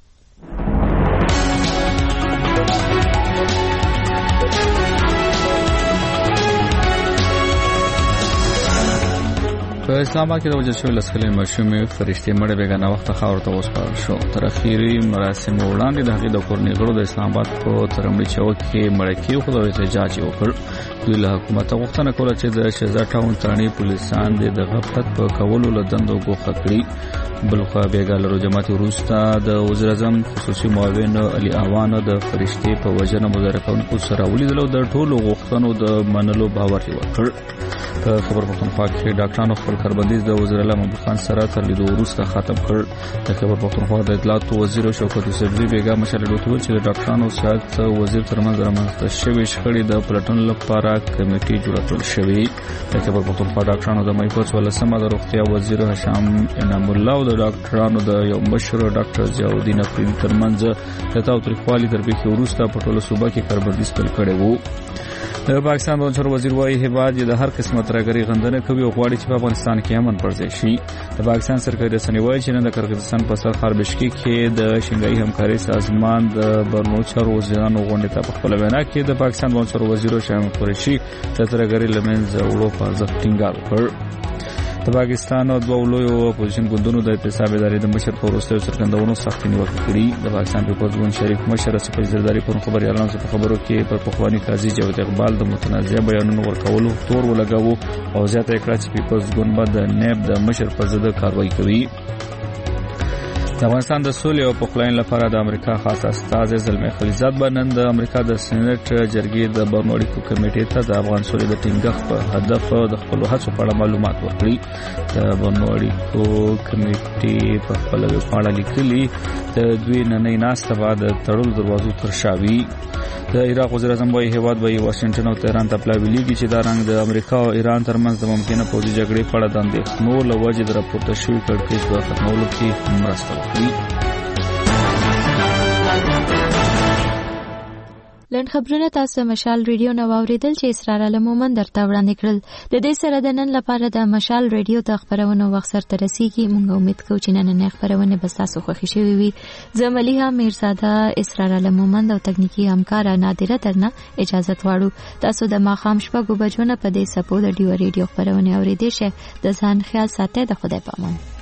په اسلام آباد کې د وجل شوی لسکلې ماشومې فرشتې مړې بیګانه وخت خاور ته وسپارل شو. تر اخیری مراسم وړاندې د هغې د کورنۍ غړو د اسلام آباد په ترمړي چوک کې مړکې وکړ او احتجاج یې وکړ. دوی له حکومت غوښتنه کوله چې د شهزاد ټاون تاڼي پولیسان د غفلت په کولو له دندو ګوښه کړي. بلخوا بیګا لرو جماعت وروسته د وزیر اعظم خصوصي معاون علي اعوان د فرشتې په وجنه مظاهره کوونکو سره ولیدل او د ټولو غوښتنو د منلو باور یې وکړ. په خبر پښتونخوا کې ډاکټرانو خپل کاربندیز د وزیر اعلی محمد خان سره تر لیدو وروسته ختم کړ. د خبر پښتونخوا د اطلاعات وزیر شوکت یوسفزي بیګا مشال ډوتو چې د ډاکټرانو سیاست وزیر ترمنځ رامنځته شوې شخړې د پلټن لپاره کمیټې جوړه کړل شوې. د خبر پښتونخوا ډاکټرانو د مې په ولسمه د روغتیا وزیر هشام انعام الله او د ډاکټرانو د یو مشر ډاکټر ضیاءالدین افریدي ترمنځ د تاوتریخوالي تر بیخي وروسته په ټوله صوبه کې کاربندیز پیل کړی وو. د پاکستان بانچر وزیر وايي هیواد د هر قسمه ترګری غندنه کوي او غواړي چې په افغانستان کې امن پر ځای شي. د پاکستان سرکاري رسنۍ وايي چې نن د قرغیزستان په سر خار بشکیک کې د شنګای همکاري سازمان د برنو چارو وزیرانو غونډه ته په خپل وینا کې د پاکستان بانچر وزیر شاه محمود قریشي د ترګری لمنځه وړو په ځخ ټینګار وکړ. د پاکستان او دوه لویو اپوزیشن ګوندونو د احتساب ادارې د مشر په وروستیو څرګندونو سختي نیوکه کړې. د پاکستان پیپلز ګوند شریف مشر اسف زرداری په خبريالانو په خبرو کې پر پخوانی قاضي جاوید اقبال د متنازع بیانونو ورکولو تور ولګاوه او زیاته کړه چې پیپلز ګوند به د نیب د مشر پر ضد کاروایی کوي. د افغانستان د سولې او پخلاین لپاره د امریکا خاص استازی زلمی خلیزاد بنن د امریکا د سېنات جرګې د بهرنیو اړیکو کمیټې ته د افغان سولې د ټینګښت په هدف د خپل هڅو په اړه معلومات ورکړي. د بهرنیو اړیکو کمیټې په خپل ویبپاڼه لیکلي د دوی نننۍ ناسته بعد تړل دروازو تر شاوي. د عراق وزیر اعظم وايي هیواد به واشنگټن او تهران ته پلاویږي چې دا رنګ د امریکا او ایران ترمنځ د ممکنه پوځي جګړې په اړه د اندېښنو له وجې د راپورته شوي کړکېچ په ختمولو کې مرسته وکړي. لنډ خبرونه تاسو مشال ریډیو نو اوریدل چې اسرار علم مومن درته وړاندې کړل. د دې سره د نن لپاره د مشال ریډیو د خبرونو وخت سره ترسيږي. موږ امید کوو چې نن خبرونه به تاسو خوښ شي وي. زه مليها میرزاده اسرار علم مومن او تکنیکی همکار نادره ترنه اجازه غواړو. تاسو د ماخام شپږ بجو نه په دې سپو د ډیو ریډیو خبرونه اوریدئ. د ځان خیال ساتئ. د خدای پامان.